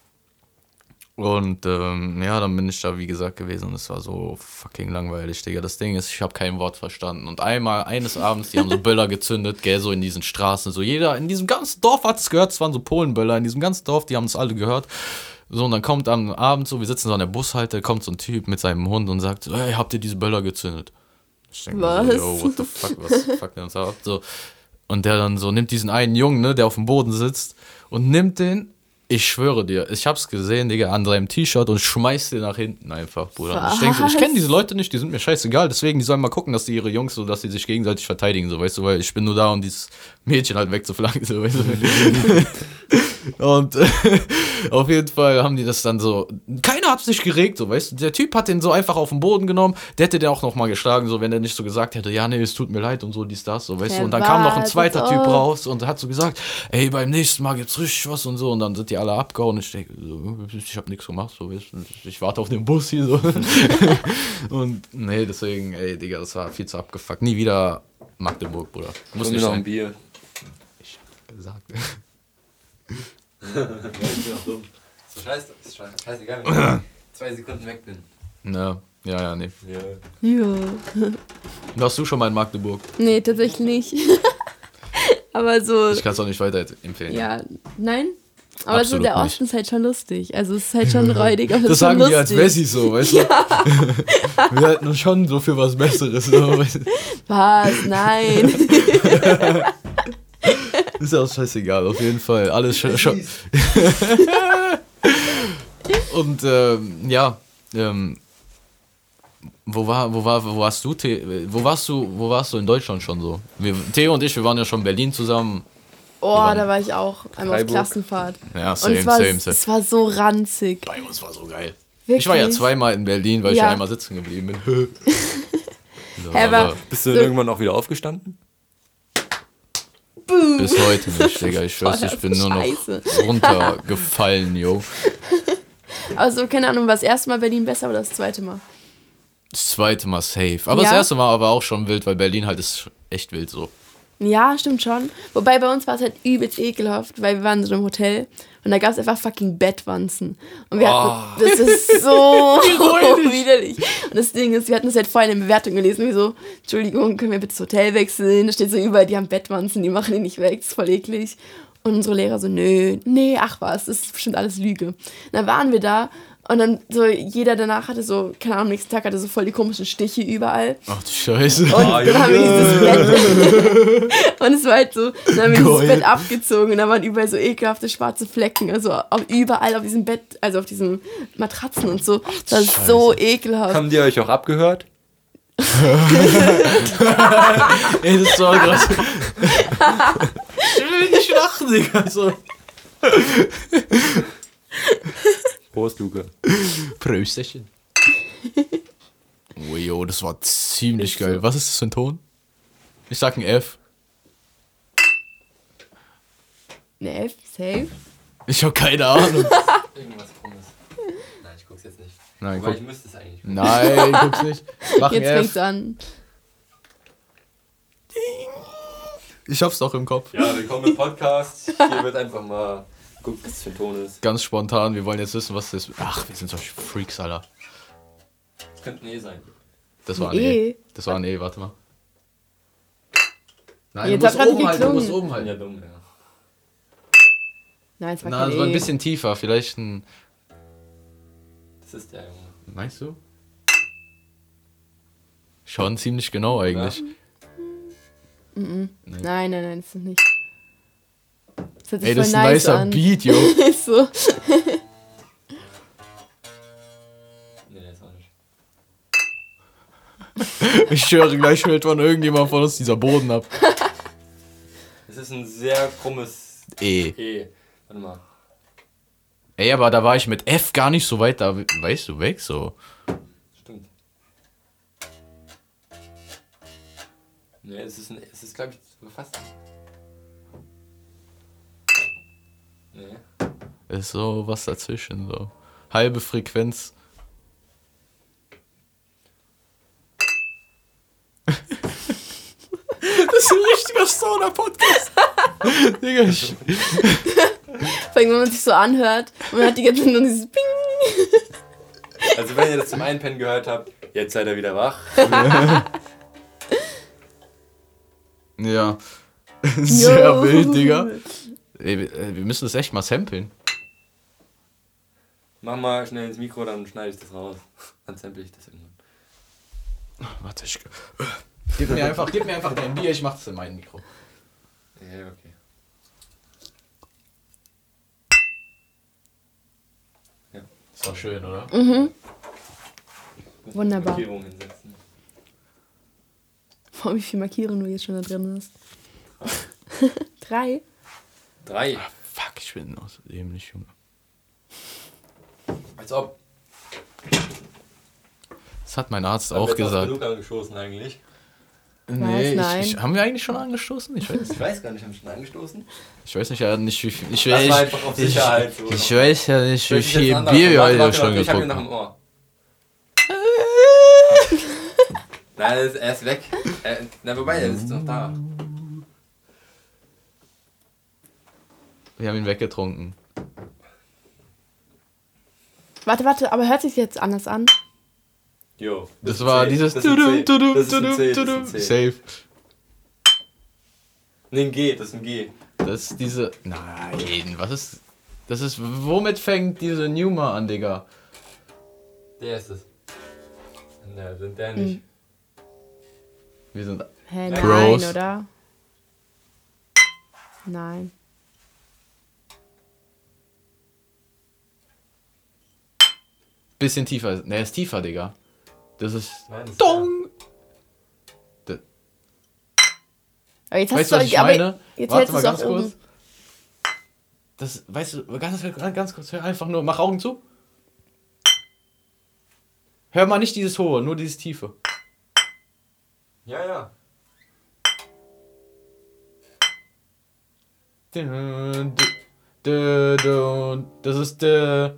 B: Und ja, dann bin ich da, wie gesagt, gewesen und es war so fucking langweilig, Digga. Das Ding ist, ich habe kein Wort verstanden. Und eines Abends, die haben so Böller gezündet, gell, so in diesen Straßen. So jeder, in diesem ganzen Dorf hat es gehört, es waren so Polenböller, in diesem ganzen Dorf, die haben es alle gehört. So, und dann kommt am Abend so, wir sitzen so an der Bushalte, kommt so ein Typ mit seinem Hund und sagt so, hey, habt ihr diese Böller gezündet? Ich denke mir so, yo, what the fuck, was fuckt der uns ab? So. Und der dann so nimmt diesen einen Jungen, ne, der auf dem Boden sitzt und nimmt den. Ich schwöre dir, ich hab's gesehen, Digga, an seinem T-Shirt und schmeißt den nach hinten einfach, Bruder. Und ich denke so, ich kenne diese Leute nicht, die sind mir scheißegal, deswegen, die sollen mal gucken, dass die ihre Jungs so, dass sie sich gegenseitig verteidigen, so, weißt du, weil ich bin nur da, um dieses Mädchen halt wegzuflanken, so, weißt du. Und auf jeden Fall haben die das dann so, keiner hat sich geregt, so, weißt du, der Typ hat den so einfach auf den Boden genommen, der hätte den auch noch mal geschlagen, so, wenn er nicht so gesagt hätte, ja, nee, es tut mir leid und so, dies, das, so, weißt du, und dann kam noch ein zweiter Typ raus und hat so gesagt, ey, beim nächsten Mal gibt's richtig was und so, und dann sind die alle abgehauen und ich denke, so, ich hab nichts gemacht, so, weißt du, ich warte auf den Bus hier, so. Und, nee, deswegen, ey, Digga, das war viel zu abgefuckt, nie wieder Magdeburg, Bruder. Muss nicht
C: noch
B: sein.
C: ein Bier.
B: Ich hab gesagt.
C: Ich bin auch dumm. So scheißegal, wenn ich 2 Sekunden weg bin.
B: Ja, nee.
C: Ja.
D: Ja.
B: Warst du schon mal in Magdeburg?
D: Nee, tatsächlich nicht. Aber so.
B: Ich kann es auch nicht weiter empfehlen.
D: Ja, nein. Aber
B: Absolut
D: so der
B: nicht.
D: Osten ist halt schon lustig. Also es ist halt schon räudig, aber es
B: Das
D: ist schon
B: sagen
D: lustig.
B: wir als Wessis so, weißt du? Wir halten schon so für was Besseres. So, weißt du?
D: Was? Nein.
B: Ist ja auch scheißegal, auf jeden Fall. Alles schon. Und ja, wo warst du, wo warst du in Deutschland schon so? Theo und ich, wir waren ja schon in Berlin zusammen.
D: Oh, da war ich auch einmal auf
C: Freiburg.
D: Klassenfahrt.
B: Ja,
D: Und
B: same.
D: es war so ranzig.
B: Bei uns war so geil.
D: Wirklich?
B: Ich war ja zweimal in Berlin, weil ich
D: Ja.
B: ja einmal sitzen geblieben bin. So,
D: Hä, aber
C: Bist du irgendwann auch wieder aufgestanden?
B: bis heute nicht, Digga. Ich schwör's,
D: Boah,
B: ich
D: das
B: bin
D: ist
B: nur noch
D: scheiße.
B: runtergefallen, yo.
D: Also, keine Ahnung, war das erste Mal Berlin besser oder das zweite Mal?
B: Das zweite Mal safe. Aber
D: Ja?
B: das erste Mal aber auch schon wild, weil Berlin halt ist echt wild so.
D: Ja, stimmt schon. Wobei bei uns war es halt übelst ekelhaft, weil wir waren in so einem Hotel und da gab es einfach fucking Bettwanzen. Und wir hatten, das ist so widerlich. Und das Ding ist, wir hatten das halt vorhin in der Bewertung gelesen, wie so, Entschuldigung, können wir bitte das Hotel wechseln? Da steht so überall, die haben Bettwanzen, die machen die nicht weg, das ist voll eklig. Und unsere Lehrer so, nee, ach was, das ist bestimmt alles Lüge. Und dann waren wir da und dann so, jeder danach hatte so, keine Ahnung, nächsten Tag hatte so voll die komischen Stiche überall.
B: Ach du Scheiße.
D: Und dann haben wir dieses Bett. Und es war halt so, dann haben wir dieses Bett abgezogen und da waren überall so ekelhafte schwarze Flecken. Also überall auf diesem Bett, also auf diesen Matratzen und so. Das war so ekelhaft.
C: Haben die euch auch abgehört?
B: Ey, das war krass. Ich will nicht lachen, Digga. So.
C: Prost, Luke.
B: Prösterchen. Oh, jo, das war ziemlich geil. Was ist das für ein Ton? Ich sag ein F.
D: Ne, safe.
B: Ich hab keine Ahnung.
C: Irgendwas Krummes. Nein, ich guck's jetzt nicht.
B: Nein,
C: Wobei
B: guck.
C: ich müsste es eigentlich.
B: Nein, guck's nicht. Mach ein
D: Jetzt fängt's
B: F.
D: an.
B: Ich hab's doch im Kopf.
C: Ja, willkommen im Podcast. Hier wird einfach mal gucken, was das für ein Ton ist.
B: Ganz spontan, wir wollen jetzt wissen, was das ist. Ach, wir sind solche Freaks, Alter.
C: Das könnte ein E sein.
B: Das war ein
D: E.
B: E. Das war ein E, warte mal. Nein,
D: Jetzt
B: du
D: hat
B: musst
D: grad
B: oben halten, du
D: geklungen.
B: musst oben halten.
C: Ja, dumm, ja.
D: Nein, es war
B: Na,
D: kein
B: das war ein
D: E.
B: bisschen tiefer, vielleicht ein...
C: Das ist der Junge.
B: Meinst du? Schon ziemlich genau eigentlich.
D: Nein, das ist nicht. Das hört sich
B: Ey, das ist
D: voll
B: ein
D: nice
B: nicer
D: an.
B: Beat, yo.
D: Ist so.
C: Nee, der ist auch nicht.
B: Ich schwöre, gleich fällt von irgendjemand von uns dieser Boden ab.
C: Es ist ein sehr krummes
B: E.
C: E. Warte mal.
B: Ey, aber da war ich mit F gar nicht so weit, da weißt du, weg so.
C: Stimmt. Nee, es ist glaube ich, fast. Nee.
B: Ist so was dazwischen, so. Halbe Frequenz. Das ist ein richtiger Stoner-Podcast. Digga, ich...
D: Vor allem, wenn man sich so anhört und man hat die ganze Zeit nur dieses Ping.
C: Also wenn ihr das zum Einpennen gehört habt, jetzt seid ihr wieder wach.
B: Ja. Sehr
D: Jo.
B: wild, Digga. Ey, wir müssen das echt mal samplen.
C: Mach mal schnell ins Mikro, dann schneide ich das raus. Dann sample ich das irgendwann.
B: Warte, gib mir einfach dein Bier, ich mach das in mein Mikro.
C: Ja, okay.
B: Das war schön, oder?
D: Wunderbar.
C: Markierungen hinsetzen.
D: Boah, wie viel Markierung du jetzt schon da drin hast. 3?
C: 3.
B: Fuck, ich bin aus dämlich, Junge.
C: Als ob.
B: Das hat mein Arzt
C: Haben wir
B: auch
C: jetzt
B: gesagt.
C: genug angestoßen eigentlich.
B: Nee,
D: nein.
B: haben wir eigentlich schon angestoßen? Ich weiß,
C: Ich weiß gar nicht, haben wir schon angestoßen?
B: ich weiß nicht, ja, nicht wie viel.
C: Das war einfach auf Sicherheit so.
B: Ich weiß ja nicht, wie
C: Das ist jetzt
B: viel
C: ein anderer.
B: Bier wir
C: Warte,
B: heute
C: warte,
B: schon
C: warte, ich hab ihn
B: getrunken
C: noch
B: haben.
C: im Ohr. Nein, er ist weg. Na, wobei, er ist noch da.
B: Wir haben ihn weggetrunken.
D: Warte, aber hört sich jetzt anders an?
C: Jo.
B: Das
C: ist
B: war
C: ein C.
B: dieses
C: Das ist ein C.
B: Tudum,
C: Das ist ein C. Das
B: tudum,
C: ist ein C.
B: Safe.
C: Nee, ein G. Das ist ein G.
B: Das ist diese. Nein, was ist. Das ist. Womit fängt diese Numa an, Digga?
C: Der ist es. Ne, sind der nicht.
B: Wir sind.
D: Hä,
C: Nein.
D: nein,
B: Bros.
D: oder? Nein.
B: Bisschen tiefer. Ne, ist tiefer, Digga. Das ist.
C: Nein, das ist
B: Dong!
D: Aber jetzt
B: Weißt du,
D: hast
B: was ich
D: du aber
B: meine?
D: jetzt
B: Warte
D: hältst
B: mal
D: du es
B: ganz
D: auch
B: kurz.
D: oben.
B: Das, weißt du, ganz kurz, hör einfach nur, mach Augen zu. Hör mal nicht dieses hohe, nur dieses tiefe.
C: Ja, ja.
B: Das ist der.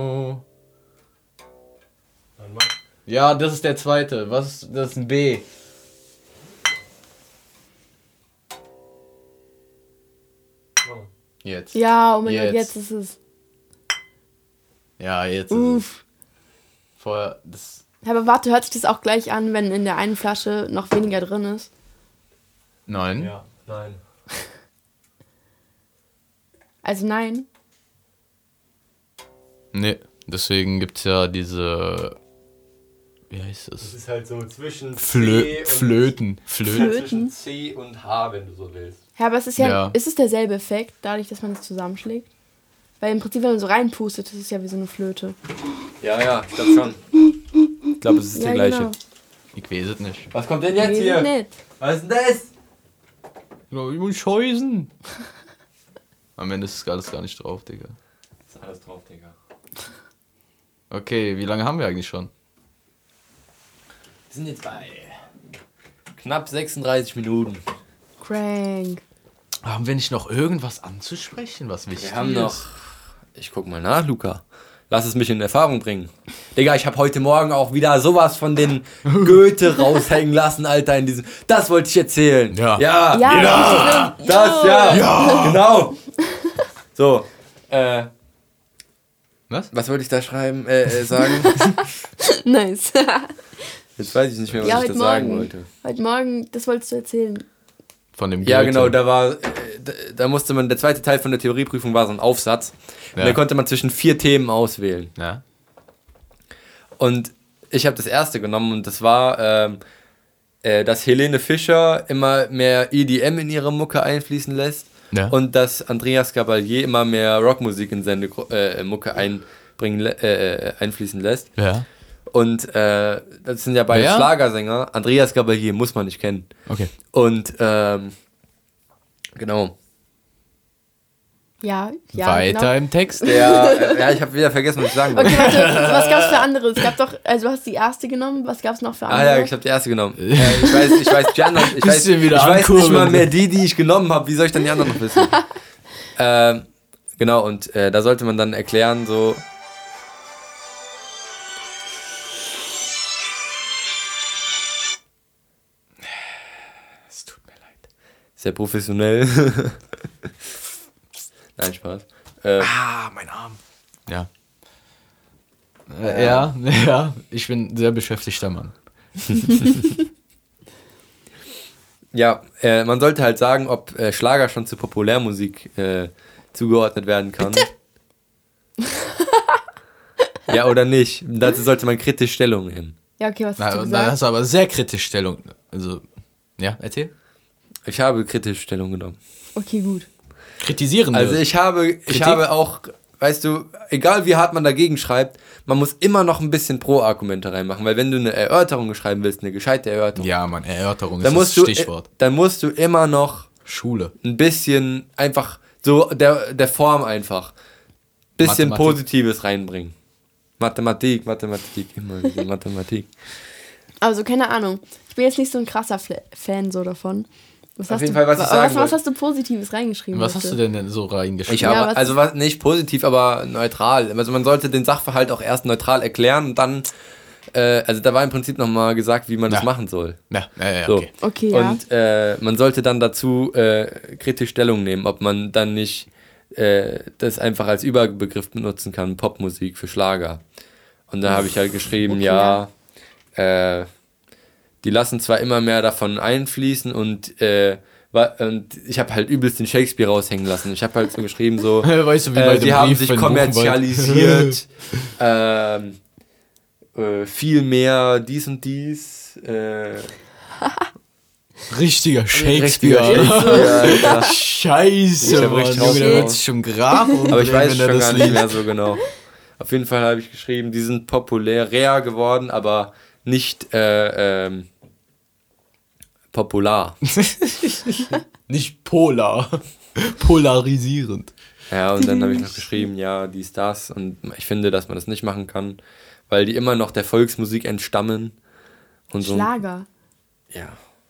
C: Warte mal.
B: Ja, das ist der zweite. Was? Das ist ein B. Jetzt.
D: Ja, oh mein Gott, jetzt ist es.
B: Ja, jetzt ist es. Vorher, das...
D: Aber warte, hört sich das auch gleich an, wenn in der einen Flasche noch weniger drin ist?
B: Nein.
C: Ja, nein.
D: Also nein.
B: Nee, deswegen gibt's ja diese... Wie heißt
C: Das
B: es?
C: ist halt so zwischen
B: Flöten.
C: zwischen C und H, wenn du so willst.
D: Ja, aber es ist ist es derselbe Effekt, dadurch, dass man es zusammenschlägt? Weil im Prinzip, wenn man so reinpustet, das ist ja wie so eine Flöte.
C: Ja, ich glaube schon. Ich glaube, es ist der gleiche.
D: Genau.
B: Ich weiß es nicht.
C: Was kommt denn jetzt
D: Nee,
C: hier?
D: nicht.
C: Was ist denn das?
B: Ja, ich muss scheißen. Am Ende ist alles gar nicht drauf, Digga.
C: Ist alles drauf, Digga.
B: Okay, wie lange haben wir eigentlich schon?
C: Wir sind jetzt bei knapp 36 Minuten.
D: Crank.
B: Haben wir nicht noch irgendwas anzusprechen, was wichtig
C: Wir haben
B: ist?
C: noch... Ich guck mal nach, Luca. Lass es mich in Erfahrung bringen. Digga, ich habe heute Morgen auch wieder sowas von den Goethe raushängen lassen, Alter, in diesem... Das wollte ich erzählen.
B: Ja.
D: Ja.
C: Genau. So,
B: Was
C: was wollte ich da schreiben, sagen?
D: Nice.
C: Jetzt weiß ich nicht mehr, was
D: Ja,
C: ich
D: heute
C: da sagen
D: Morgen.
C: wollte.
D: Heute Morgen, das wolltest du erzählen.
B: Von dem
C: Ja,
B: Goethe.
C: genau, da war, da musste man, der zweite Teil von der Theorieprüfung war so ein Aufsatz. Und
B: Ja.
C: da konnte man zwischen 4 Themen auswählen.
B: Ja.
C: Und ich habe das erste genommen und das war, dass Helene Fischer immer mehr EDM in ihre Mucke einfließen lässt.
B: Ja.
C: Und dass Andreas Gabalier immer mehr Rockmusik in seine Mucke einfließen lässt.
B: Ja.
C: Und das sind ja beide
B: Wer?
C: Schlagersänger. Andreas Gabalier muss man nicht kennen.
B: Okay.
C: Und genau.
D: Ja,
B: Weiter
D: genau.
B: im Text.
C: Ja, ich habe wieder vergessen, was ich sagen wollte.
D: Okay, warte, was gab's für andere? Es gab doch, also du hast die erste genommen, was gab's noch für andere?
C: Ah ja, ich habe die erste genommen. Ich weiß die anderen. Ich weiß
B: Bisschen wieder
C: nicht
B: ankurbeln.
C: mal mehr die ich genommen habe. Wie soll ich dann die anderen noch wissen? Genau, und da sollte man dann erklären, so.
B: Es tut mir leid.
C: Sehr professionell. Nein, Spaß.
B: Mein Arm. Ja. Ja, ich bin ein sehr beschäftigter Mann.
C: Ja, man sollte halt sagen, ob Schlager schon zur Populärmusik zugeordnet werden kann. Ja, oder nicht. Dazu sollte man kritisch Stellung nehmen.
D: Ja, okay, was hast du
B: Da
D: gesagt?
B: hast du aber sehr kritisch Stellung. Also, ja, erzähl.
C: Ich habe kritisch Stellung genommen.
D: Okay, gut.
B: Kritisieren
C: Also
B: wir.
C: ich habe auch, weißt du, egal wie hart man dagegen schreibt, man muss immer noch ein bisschen Pro-Argumente reinmachen, weil wenn du eine Erörterung schreiben willst, eine gescheite Erörterung,
B: Ja, Mann, Erörterung
C: dann
B: ist das
C: musst
B: Stichwort.
C: dann musst du immer noch
B: Schule.
C: ein bisschen einfach so der Form einfach bisschen
B: Mathematik.
C: Positives reinbringen. Mathematik, immer diese Mathematik.
D: Also, keine Ahnung. Ich bin jetzt nicht so ein krasser Fan so davon.
C: Auf jeden Fall, was ich sagen
D: was
C: wollte.
D: hast du Positives reingeschrieben?
B: Was hast du denn so reingeschrieben?
C: Ich
D: Ja,
C: habe,
D: was-
C: also was, nicht positiv, aber neutral. Also man sollte den Sachverhalt auch erst neutral erklären und dann, also da war im Prinzip nochmal gesagt, wie man das
B: Ja.
C: machen soll.
B: Ja,
C: So.
B: okay.
D: Okay, ja.
C: Und man sollte dann dazu kritisch Stellung nehmen, ob man dann nicht das einfach als Überbegriff benutzen kann, Popmusik für Schlager. Und da habe ich halt geschrieben,
D: Okay,
C: die lassen zwar immer mehr davon einfließen und ich habe halt übelst den Shakespeare raushängen lassen. Ich habe halt so geschrieben, so,
B: Weißt du, wie bei dem
C: die haben
B: Brief
C: sich
B: in
C: kommerzialisiert, viel mehr dies und dies.
B: Richtiger Shakespeare.
C: Alter.
B: Scheiße,
C: Ich hab
B: Mann.
C: richtig
B: Junge, der
C: rausgehauen.
B: wird sich schon Grab
C: Aber ich weiß
B: wenn er
C: schon
B: das
C: gar nicht
B: liest.
C: mehr so genau. Auf jeden Fall habe ich geschrieben, die sind populärer geworden, aber nicht popular.
B: Nicht polar. Polarisierend.
C: Ja, und dann habe ich noch geschrieben, ja, dies, das. Und ich finde, dass man das nicht machen kann, weil die immer noch der Volksmusik entstammen. Und so.
D: Schlager.
C: Ja.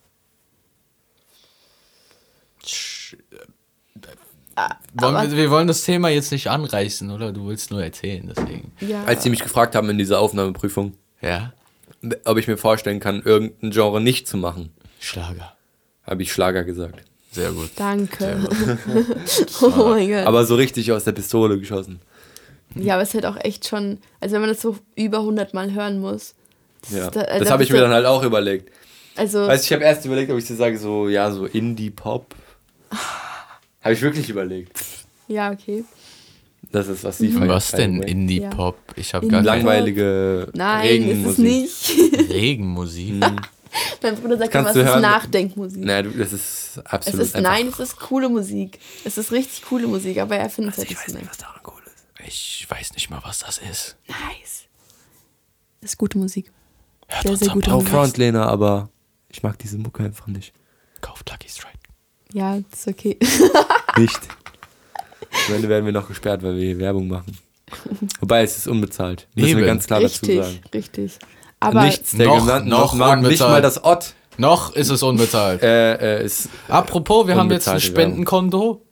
B: Wir wollen das Thema jetzt nicht anreißen, oder? Du willst nur erzählen, deswegen.
D: Ja.
C: Als die mich gefragt haben in dieser Aufnahmeprüfung,
B: Ja?
C: ob ich mir vorstellen kann, irgendein Genre nicht zu machen,
B: Schlager.
C: habe ich Schlager gesagt.
B: Sehr gut.
D: Danke. Oh mein Gott.
C: Aber so richtig aus der Pistole geschossen.
D: Ja, aber es ist halt auch echt schon, also wenn man das so über 100 Mal hören muss.
C: Ja.
D: Da
C: Das habe ich mir
D: bist du-
C: dann halt auch überlegt.
D: Also,
C: Weißt du, ich habe erst überlegt, ob ich so sage, so, ja, so Indie-Pop. Habe ich wirklich überlegt.
D: ja, okay.
C: Das ist, was sie feiert.
B: Was denn
C: by the way.
B: Indie-Pop? Ich habe
D: Indie-
B: gar keine
C: Langweilige
D: Nein, ist es
C: Regenmusik.
D: nicht.
B: Regenmusik.
D: Mein Bruder sagt
C: Kannst
D: immer,
C: du
D: es ist
C: hören?
D: Nachdenkmusik.
C: Naja, das ist
D: Es
C: absolut
D: ist,
C: einfach.
D: nein, es ist coole Musik. Es ist richtig coole Musik, aber er findet es halt
C: Ich
D: nicht
C: weiß
D: so
C: nicht,
D: nice.
C: was daran cool ist.
B: Ich weiß nicht mal, was das ist.
D: Nice. Das ist gute Musik.
B: Hört
D: Sehr,
B: uns
D: sehr
B: am
D: gute
C: No
D: Musik.
C: front, Lena, aber ich mag diese Mucke einfach nicht.
B: Kauft Lucky Strike.
D: Ja, das ist okay.
C: Nicht. Am Ende werden wir noch gesperrt, weil wir hier Werbung machen. Wobei, es ist unbezahlt. Müssen wir
B: Eben.
C: ganz klar dazu sagen.
D: Richtig. Aber
C: Nichts der
B: noch-
C: genannten,
B: noch
C: nicht
B: unbezahlt.
C: mal das Ott
B: Noch ist es unbezahlt.
C: ist
B: Apropos, wir haben jetzt ein
C: unbezahlte Werbung.
B: Spendenkonto.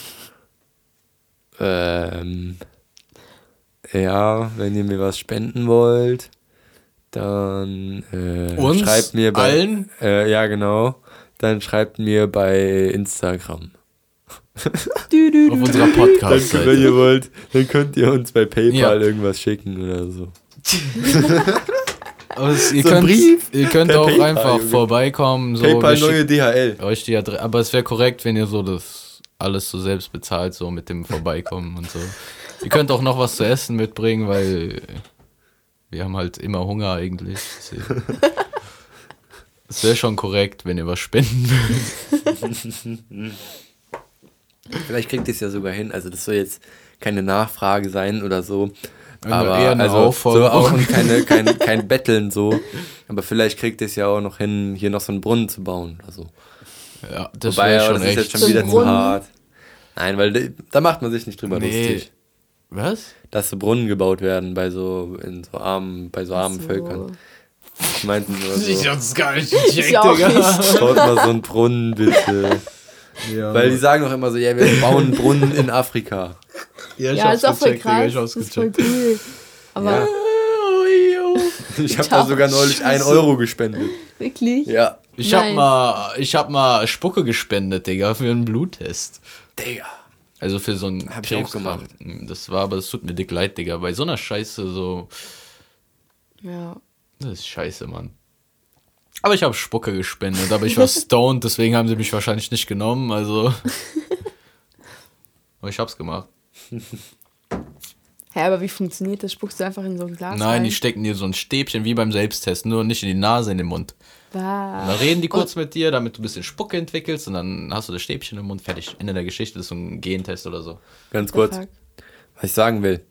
C: Ja, wenn ihr mir was spenden wollt, dann
B: Uns?
C: schreibt mir bei
B: Allen?
C: ja genau, dann schreibt mir bei Instagram.
B: Auf unserer Podcast-Seite.
C: Wenn ihr wollt, dann könnt ihr uns bei PayPal
B: Ja.
C: irgendwas schicken oder so.
B: Aber ihr,
C: So ein
B: könnt,
C: Brief
B: ihr könnt
C: per
B: auch
C: PayPal,
B: einfach
C: Junge.
B: vorbeikommen. So,
C: PayPal
B: wir
C: neue DHL.
B: euch die Adresse. Aber es wäre korrekt, wenn ihr so das alles so selbst bezahlt, so mit dem Vorbeikommen und so. Ihr könnt auch noch was zu essen mitbringen, weil wir haben halt immer Hunger eigentlich. Deswegen. Es wäre schon korrekt, wenn ihr was spenden würdet.
C: Vielleicht kriegt ihr es ja sogar hin. Also das soll jetzt keine Nachfrage sein oder so. Aber
B: eher eine
C: also
B: Aufforderung.
C: so auch und kein Betteln so. Aber vielleicht kriegt ihr es ja auch noch hin, hier noch so einen Brunnen zu bauen oder so.
B: Ja, das
C: Wobei,
B: wäre
C: aber
B: schon
C: das ist
B: echt.
C: jetzt schon
D: So ein
C: wieder zu
D: Brunnen.
C: hart. Nein, weil da macht man sich nicht drüber
B: Nee.
C: lustig.
B: Was?
C: Dass so Brunnen gebaut werden bei so armen Völkern. Ich meinte nur so,
B: hab's gar nicht
D: Ich auch nicht.
C: baut mal so einen Brunnen bitte. Weil die sagen doch immer so, ja, wir bauen einen Brunnen in Afrika.
D: Ja, ist auch voll krass. Das ist voll cool. Aber
C: Ja. Ich habe da sogar neulich 1 Euro gespendet.
D: wirklich?
C: Ja.
B: Ich
D: Nice.
B: hab mal Spucke gespendet, Digga, für einen Bluttest.
C: Digga.
B: Also für so einen
C: Hab ich auch gemacht.
B: Das war, aber es tut mir dick leid, Digga. Bei so einer Scheiße so,
D: Ja.
B: das ist scheiße, Mann. Aber ich habe Spucke gespendet, aber ich war stoned, deswegen haben sie mich wahrscheinlich nicht genommen, also. Aber ich hab's gemacht.
D: Hä, aber wie funktioniert das? Spuckst du einfach in so ein Glas
B: Nein,
D: rein?
B: die stecken dir so ein Stäbchen wie beim Selbsttesten, nur nicht in die Nase, in den Mund. Und dann reden die kurz mit dir, damit du ein bisschen Spucke entwickelst und dann hast du das Stäbchen im Mund, fertig. Ende der Geschichte, das ist so ein Gentest oder so.
C: Ganz kurz, was ich sagen will.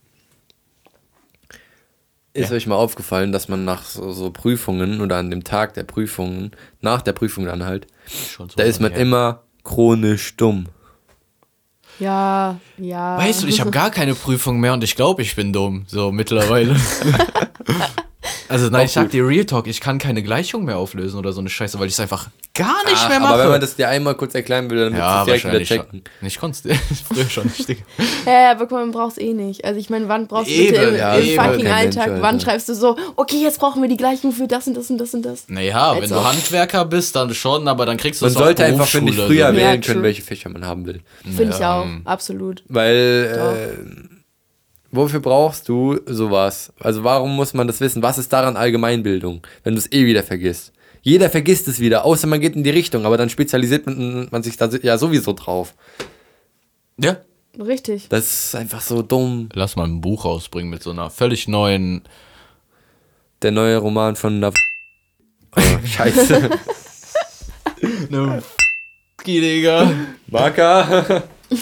C: Ist euch mal aufgefallen, dass man nach so Prüfungen oder an dem Tag der Prüfungen, nach der Prüfung dann halt,
B: Schon so
C: da ist man
B: lange her.
C: immer chronisch dumm.
D: Ja, ja.
B: Weißt du, ich habe gar keine Prüfung mehr und ich glaube, ich bin dumm, so mittlerweile. Also nein,
C: Auch
B: ich sag
C: gut.
B: dir Real Talk, ich kann keine Gleichung mehr auflösen oder so eine Scheiße, weil ich es einfach gar nicht mehr mache.
C: Aber wenn man das dir einmal kurz erklären will, dann willst du
B: ja,
C: es direkt wieder
B: wahrscheinlich
C: checken.
B: schon. Ich konnte es früher schon nicht, Digga.
D: Ja, aber guck mal, man braucht es eh nicht. Also ich meine, wann brauchst du bitte
B: Eben,
D: im,
B: ja,
D: im
B: eben.
D: fucking
C: Kein
D: Alltag,
C: Mensch,
D: wann
C: Alter.
D: schreibst du so, okay, jetzt brauchen wir die Gleichung für das und das und das und das.
B: Naja, wenn
D: Als
B: du
D: ob.
B: Handwerker bist, dann schon, aber dann kriegst du
C: Man
B: das auf
C: sollte einfach, finde ich,
B: Berufsschule,
C: früher
B: so.
D: Ja,
C: wählen können,
D: true.
C: welche Fächer man haben will.
D: Finde ich
B: Ja,
D: auch, absolut.
C: Weil, wofür brauchst du sowas? Also warum muss man das wissen? Was ist daran Allgemeinbildung, wenn du es eh wieder vergisst? Jeder vergisst es wieder, außer man geht in die Richtung, aber dann spezialisiert man sich da ja sowieso drauf.
B: Ja.
D: Richtig.
C: Das ist einfach so dumm.
B: Lass mal ein Buch rausbringen mit so einer völlig neuen.
C: Der neue Roman von oh, Scheiße.
B: Ne Digga.
C: Marker.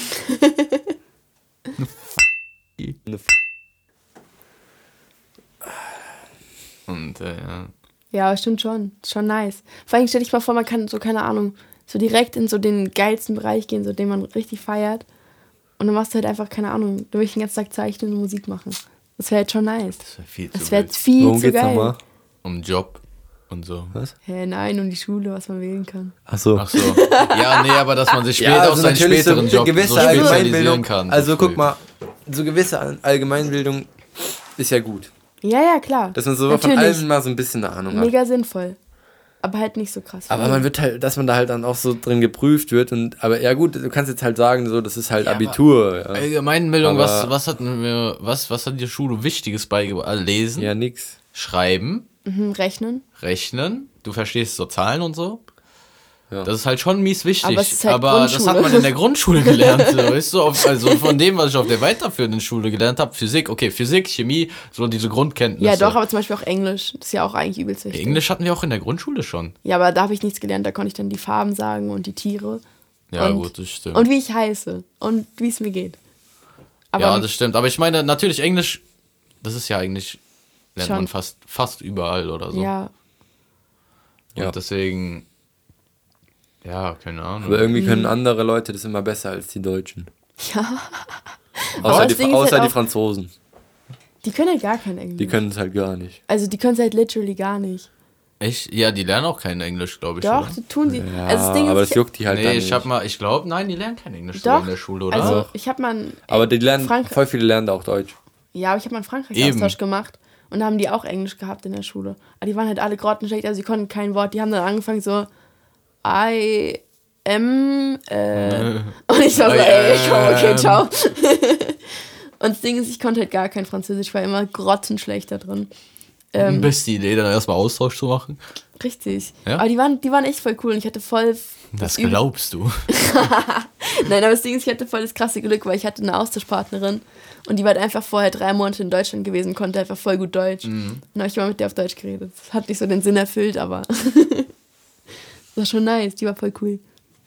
B: Und ja.
D: Ja, stimmt schon. Ist schon nice. Vor allem stell dich mal vor, man kann so, keine Ahnung, so direkt in so den geilsten Bereich gehen, so den man richtig feiert. Und dann machst du halt einfach, keine Ahnung, du willst den ganzen Tag zeichnen und Musik machen. Das wäre halt schon nice.
B: Das wäre viel
D: Das
B: zu
D: wäre
B: wild.
D: viel
C: Worum
D: zu
C: geht's
D: geil.
C: nochmal?
B: Um Job und so.
C: Was?
D: Hä, nein, um die Schule, was man wählen kann.
C: Achso.
B: Ach so. Ja, nee, aber dass man sich später auf seinen späteren Job
C: gewisse
B: so spezialisieren
C: Allgemeinbildung.
B: kann.
C: Also
B: so
C: guck
B: früh.
C: mal, so gewisse Allgemeinbildung ist ja gut.
D: Ja, ja, klar.
C: Dass man so von
D: Natürlich.
C: allem mal so ein bisschen eine Ahnung hat.
D: Mega sinnvoll. aber halt nicht so krass.
C: Aber man wird halt, dass man da halt dann auch so drin geprüft wird aber ja gut, du kannst jetzt halt sagen, so, das ist halt Abitur. Ja.
B: Allgemeinbildung,
C: Aber-
B: was hat die Schule Wichtiges beigebracht? Lesen,
C: Ja, nix.
B: Schreiben,
D: Rechnen.
B: du verstehst so Zahlen und so.
C: Ja.
B: Das ist halt schon mies wichtig,
D: Aber es ist halt
B: aber das
D: Grundschule.
B: hat man in der Grundschule gelernt, so, weißt du, also von dem, was ich auf der weiterführenden Schule gelernt habe, Physik, Chemie, so diese Grundkenntnisse.
D: Ja, doch, aber zum Beispiel auch Englisch. Das ist ja auch eigentlich übelst wichtig.
B: Englisch hatten wir auch in der Grundschule schon.
D: Ja, aber da habe ich nichts gelernt. Da konnte ich dann die Farben sagen und die Tiere.
B: Ja,
D: und,
B: gut, das stimmt.
D: Und wie ich heiße und wie es mir geht. Aber
B: Ja, das stimmt, aber ich meine, natürlich Englisch, das ist ja eigentlich, lernt
D: Schon.
B: man fast überall oder so.
D: ja,
B: Und
C: Ja.
B: deswegen, ja, keine Ahnung.
C: Aber irgendwie können andere Leute das immer besser als die Deutschen.
D: ja.
C: Außer,
D: das
C: die,
D: Ding ist
C: außer
D: halt
C: die
D: auch-
C: Franzosen.
D: Die können halt gar kein Englisch.
C: Die können es halt gar nicht.
D: Also die können es halt literally gar nicht.
B: Echt? Ja, die lernen auch kein Englisch, glaube ich.
D: Doch,
B: oder?
D: das tun sie.
C: Ja,
D: Also das Ding
C: aber
D: ist,
C: das juckt die halt dann
B: Nee,
C: nicht.
B: ich glaube, nein, die lernen kein Englisch sogar
D: doch,
B: in der Schule, oder?
D: also ich habe mal
C: Aber die lernen,
D: Frank-
C: voll viele lernen da auch Deutsch.
D: Ja, aber ich habe mal einen
B: Eben.
D: Frankreich-Austausch gemacht und da haben die auch Englisch gehabt in der Schule. Aber die waren halt alle grottenschlecht, also sie konnten kein Wort. Die haben dann angefangen so I am und ich war so, ey, komm, okay, ciao. Und das Ding ist, ich konnte halt gar kein Französisch, ich war immer grottenschlecht da drin.
B: Beste Idee, dann erstmal Austausch zu machen.
D: Richtig.
B: Ja?
D: Aber die waren echt voll cool und ich hatte voll...
B: Das
D: üb-
B: glaubst du.
D: Nein, aber das Ding ist, ich hatte voll das krasse Glück, weil ich hatte eine Austauschpartnerin und die war halt einfach vorher 3 Monate in Deutschland gewesen, konnte einfach voll gut Deutsch. Und dann habe ich mal mit der auf Deutsch geredet. Das hat nicht so den Sinn erfüllt, aber das war schon nice, die war voll cool.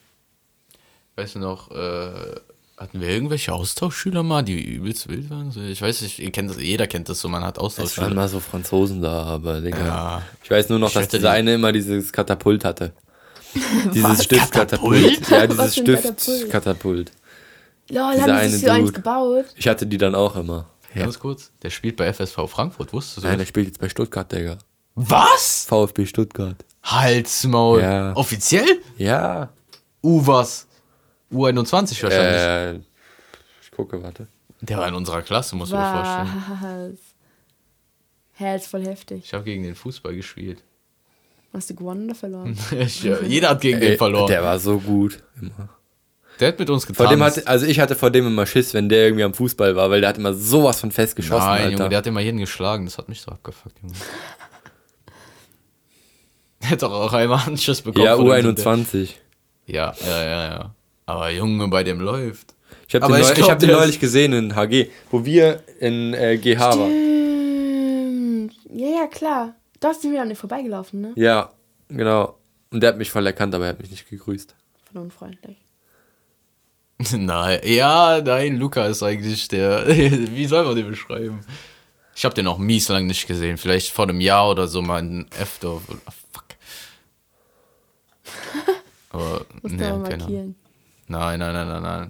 B: Weißt du noch, hatten wir irgendwelche Austauschschüler mal, die übelst wild waren? So, ich weiß nicht, jeder kennt das so, man hat
C: Es waren
B: Austauschschüler.
C: mal so Franzosen da, aber Digga.
B: Ja.
C: Ich weiß nur noch,
B: Ich
C: dass
B: hätte
C: dieser
B: die-
C: eine immer dieses Katapult hatte. Dieses
D: Was?
C: Stiftkatapult. Ja, dieses
D: Was für ein Katapult?
C: Stiftkatapult.
D: Lol,
C: Dieser
D: haben die
C: eine
D: sich so eins
C: Dude.
D: gebaut?
C: Ich hatte die dann auch immer.
B: Ganz kurz, der spielt bei FSV Frankfurt, wusstest du
C: Nein, der
B: das?
C: spielt jetzt bei Stuttgart, Digga.
B: Was?
C: VfB Stuttgart.
B: Halsmaul.
C: Ja.
B: Offiziell?
C: Ja.
B: Was? U21 wahrscheinlich.
C: Ich gucke, warte.
B: Der war in unserer Klasse, muss man dir vorstellen.
D: Was? Hä, ist voll heftig.
B: Ich habe gegen den Fußball gespielt.
D: Hast du gewonnen oder verloren?
B: Jeder hat gegen den verloren.
C: Der war so gut. Immer.
B: Der hat mit uns
C: Vor dem
B: getanzt.
C: ich hatte vor dem immer Schiss, wenn der irgendwie am Fußball war, weil der hat immer sowas von festgeschossen,
B: Nein,
C: Alter.
B: Junge, der hat immer jeden geschlagen. Das hat mich so abgefuckt, Junge. Der hat doch auch einmal einen Schuss bekommen.
C: Ja,
B: von dem-
C: U21.
B: Ja. Aber Junge, bei dem läuft.
C: Ich habe
B: Aber
C: den,
B: ich
C: ich
B: glaub,
C: hab den
B: der ist-
C: neulich gesehen in HG, wo wir in GH waren.
D: Ja, klar. Da sind wir an dir vorbeigelaufen, ne?
C: Ja, genau. Und der hat mich voll erkannt, aber er hat mich nicht gegrüßt.
D: Voll unfreundlich.
B: Nein, Luca ist eigentlich der. Wie soll man den beschreiben? Ich habe den auch mies lang nicht gesehen. Vielleicht vor einem Jahr oder so mal in F-Dorf. Fuck. Aber,
D: Musst
B: nee,
D: du aber
B: keine Ahnung.
D: markieren.
B: Nein.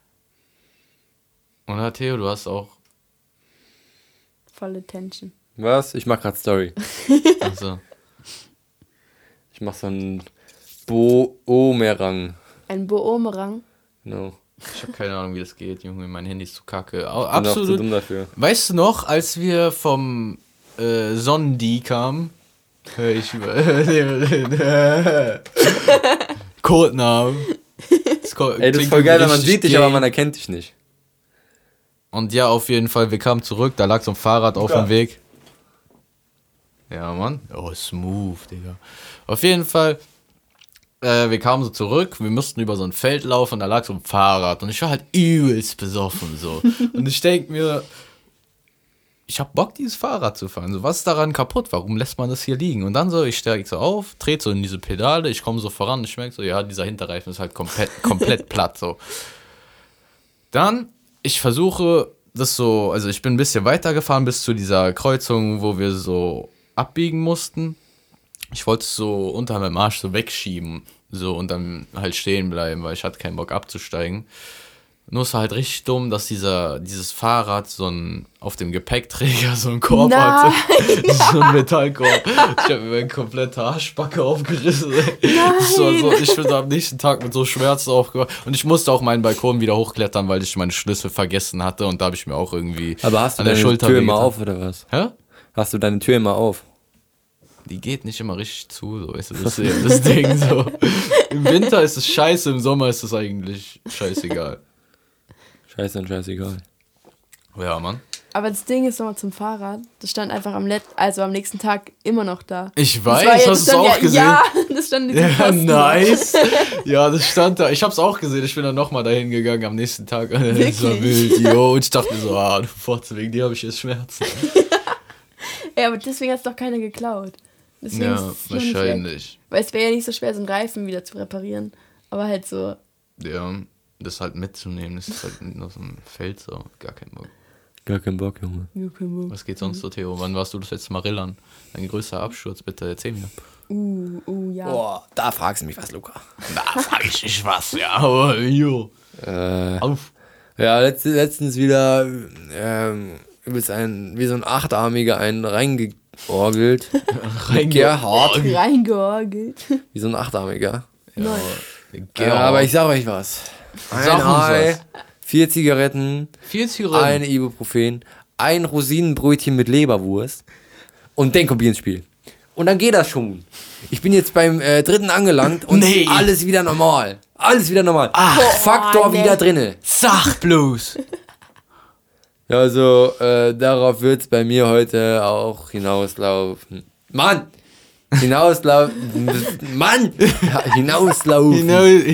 B: Und Theo, du hast auch.
D: Volle Tension.
C: Was? Ich mach grad Story.
B: Also,
C: Ich mach so einen Boomerang.
D: Ein Boomerang.
C: Genau.
B: ich habe keine Ahnung, wie das geht, Junge. Mein Handy ist zu kacke.
C: Bin auch zu
B: Absolut.
C: dumm dafür.
B: Weißt du noch, als wir vom Sondi kamen? Ich Codenamen.
C: Ey, das ist voll geil, wenn man sieht dich, aber man erkennt dich nicht.
B: Und ja, auf jeden Fall, wir kamen zurück, da lag so ein Fahrrad auf dem Weg. Ja, Mann. Oh, smooth, Digga. Auf jeden Fall, wir kamen so zurück, wir mussten über so ein Feld laufen, da lag so ein Fahrrad und ich war halt übelst besoffen so. Und ich denk mir, ich hab Bock, dieses Fahrrad zu fahren. So, was ist daran kaputt? Warum lässt man das hier liegen? Und dann so, ich steige so auf, trete so in diese Pedale, ich komme so voran, ich merke so, ja, dieser Hinterreifen ist halt komplett platt so. Dann, ich versuche das so, also ich bin ein bisschen weitergefahren bis zu dieser Kreuzung, wo wir so abbiegen mussten. Ich wollte es so unter meinem Arsch so wegschieben, so und dann halt stehen bleiben, weil ich hatte keinen Bock abzusteigen. Nur es war halt richtig dumm, dass dieses Fahrrad auf dem Gepäckträger so einen Korb hatte. So ein Metallkorb. Ich habe mir meine komplette Arschbacke aufgerissen. Das war so, ich bin am nächsten Tag mit so Schmerzen aufgewacht. Und ich musste auch meinen Balkon wieder hochklettern, weil ich meine Schlüssel vergessen hatte. Und da habe ich mir auch irgendwie
C: Aber hast du
B: an der
C: deine
B: Schulter
C: Tür immer
B: wehgetan.
C: auf, oder was?
B: Hä?
C: Hast du deine Tür immer auf?
B: die geht nicht immer richtig zu, so, weißt du, das ist ja das Ding so. Im Winter ist es scheiße, im Sommer ist es eigentlich scheißegal.
C: Scheiße und scheißegal.
B: Ja, Mann.
D: Aber das Ding ist nochmal zum Fahrrad. Das stand einfach am nächsten Tag immer noch da.
B: Ich
D: Das war
B: weiß,
D: ja-
B: hast du es
D: stand
B: auch
D: ja,
B: gesehen?
D: Ja, das stand in diesem
B: Ja,
D: Posten.
B: nice. Ja, das stand da. Ich hab's auch gesehen. Ich bin dann nochmal dahin gegangen am nächsten Tag. Das war
D: Wirklich?
B: wild, yo. Und ich dachte mir so, du Fotze, wegen dir habe ich jetzt Schmerzen.
D: Ja, aber deswegen hat es doch keiner geklaut. Deswegen
B: Ja,
D: ist es noch nicht weg.
B: wahrscheinlich.
D: Weil es wäre ja nicht so schwer, so einen Reifen wieder zu reparieren. Aber halt so,
B: Ja, das halt mitzunehmen, das ist halt nur so ein Feld so. Gar kein Bock.
C: Gar keinen Bock, Junge.
B: Was geht sonst so, Theo? Wann warst du das letzte Mal Rillern? Dein größter Absturz, bitte erzähl mir.
D: ja.
C: Boah, da fragst du mich was, Luca.
B: Da frag ich dich was, ja. Aber, jo. Auf.
C: Ja, letztens wieder übelst wie so ein Achtarmiger einen reingeorgelt. Gerhard.
D: Reingeorgelt.
C: Wie so ein Achtarmiger.
D: Nein.
B: Ja,
C: Aber ich sag euch was. Ein
B: Sag uns
C: Ei,
B: was.
C: 4 Zigaretten,
B: 4 Zigaretten.
C: ein Ibuprofen, ein Rosinenbrötchen mit Leberwurst und dann kommt ihr ins Spiel. Und dann geht das schon. Ich bin jetzt beim 3. angelangt und
B: Nee.
C: alles wieder normal. Alles wieder normal.
D: nee.
C: Faktor wieder drinne.
B: Sag bloß.
C: Ja, also darauf wird es bei mir heute auch hinauslaufen. Mann! Hinauslaufen. Mann! Hinauslaufen.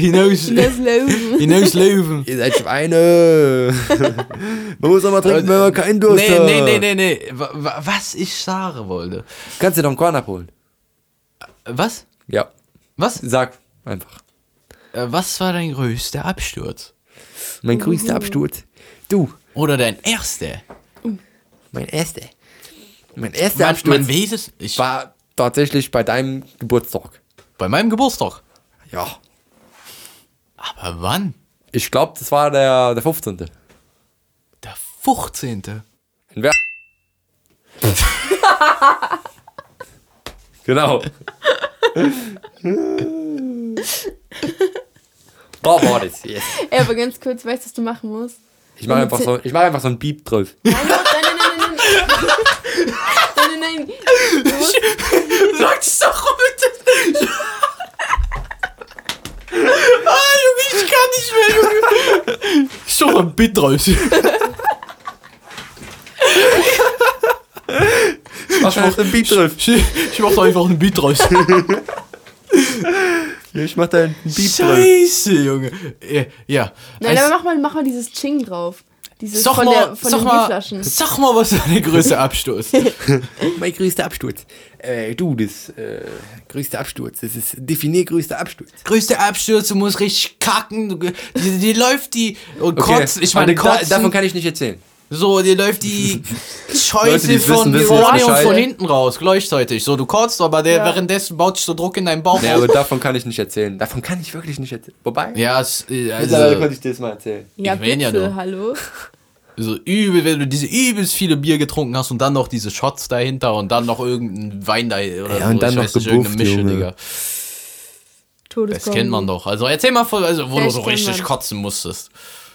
B: Hinauslaufen.
C: Ihr seid Schweine. Man muss doch mal trinken, wenn man keinen Durst hat.
B: Nee. Was ich sagen wollte.
C: Kannst du doch einen Korn abholen?
B: Was?
C: Ja.
B: Was?
C: Sag einfach.
B: Was war dein größter Absturz?
C: Mein größter Absturz. Du,
B: Oder dein erster?
C: mein erster. Mein erster Absturz
B: Man weiß es. Ich,
C: war tatsächlich bei deinem Geburtstag.
B: bei meinem Geburtstag.
C: Ja.
B: Aber wann?
C: Ich glaube, das war der 15.
B: Der 15.
C: In wer? Genau. Da war das. Yes.
D: Ey, aber ganz kurz, weißt du, was du machen musst?
C: Ich mache einfach so ein Beep drauf.
D: Nein. Du musst,
B: Sag's doch bitte. Junge, ich kann nicht mehr, Junge. Ich doch ein Bit raus.
C: Mach einfach ein Beep drauf.
B: Ich mach da einfach einen Beat raus.
C: Ich mach da ein Beep drauf.
B: Scheiße, Junge. Ja.
D: nein, aber mach mal dieses Ching drauf. Dieses
B: Sag
D: von
B: mal,
D: den Bierflaschen.
B: sag mal, was ist dein größter Abstoß?
C: Mein größter Absturz. Das größte Absturz. Das ist definier größter Absturz.
B: Größter Absturz, du musst richtig kacken. Die läuft die. Und kotzen. Ich meine,
C: aber
B: kotzen.
C: davon kann ich nicht erzählen.
B: So, dir läuft die
C: Leute,
B: Scheiße
C: die
B: von
C: wissen
B: vorne und
C: Bescheid.
B: von hinten raus, gleichzeitig. So, du kotzt, aber der
D: Ja.
B: währenddessen baut sich so Druck in deinen Bauch
C: Nee,
B: auf.
C: aber davon kann ich nicht erzählen. Davon kann ich wirklich nicht erzählen. Wobei,
B: Ja,
C: mittlerweile konnte ich dir das mal erzählen.
D: Ja,
B: ich mein ja
D: bitte,
B: nur.
D: hallo.
B: so übel, wenn du diese übelst viele Bier getrunken hast und dann noch diese Shots dahinter und dann noch irgendein Wein da oder
C: Ja,
B: so.
C: und dann
B: ich
C: noch
B: weiß nicht,
C: gebufft,
B: irgendeine Mische,
C: Junge.
B: Digga.
D: Todeskombi.
B: Das kennt man doch. Also erzähl mal, wo du so
D: kennt
B: richtig
D: man.
B: kotzen musstest.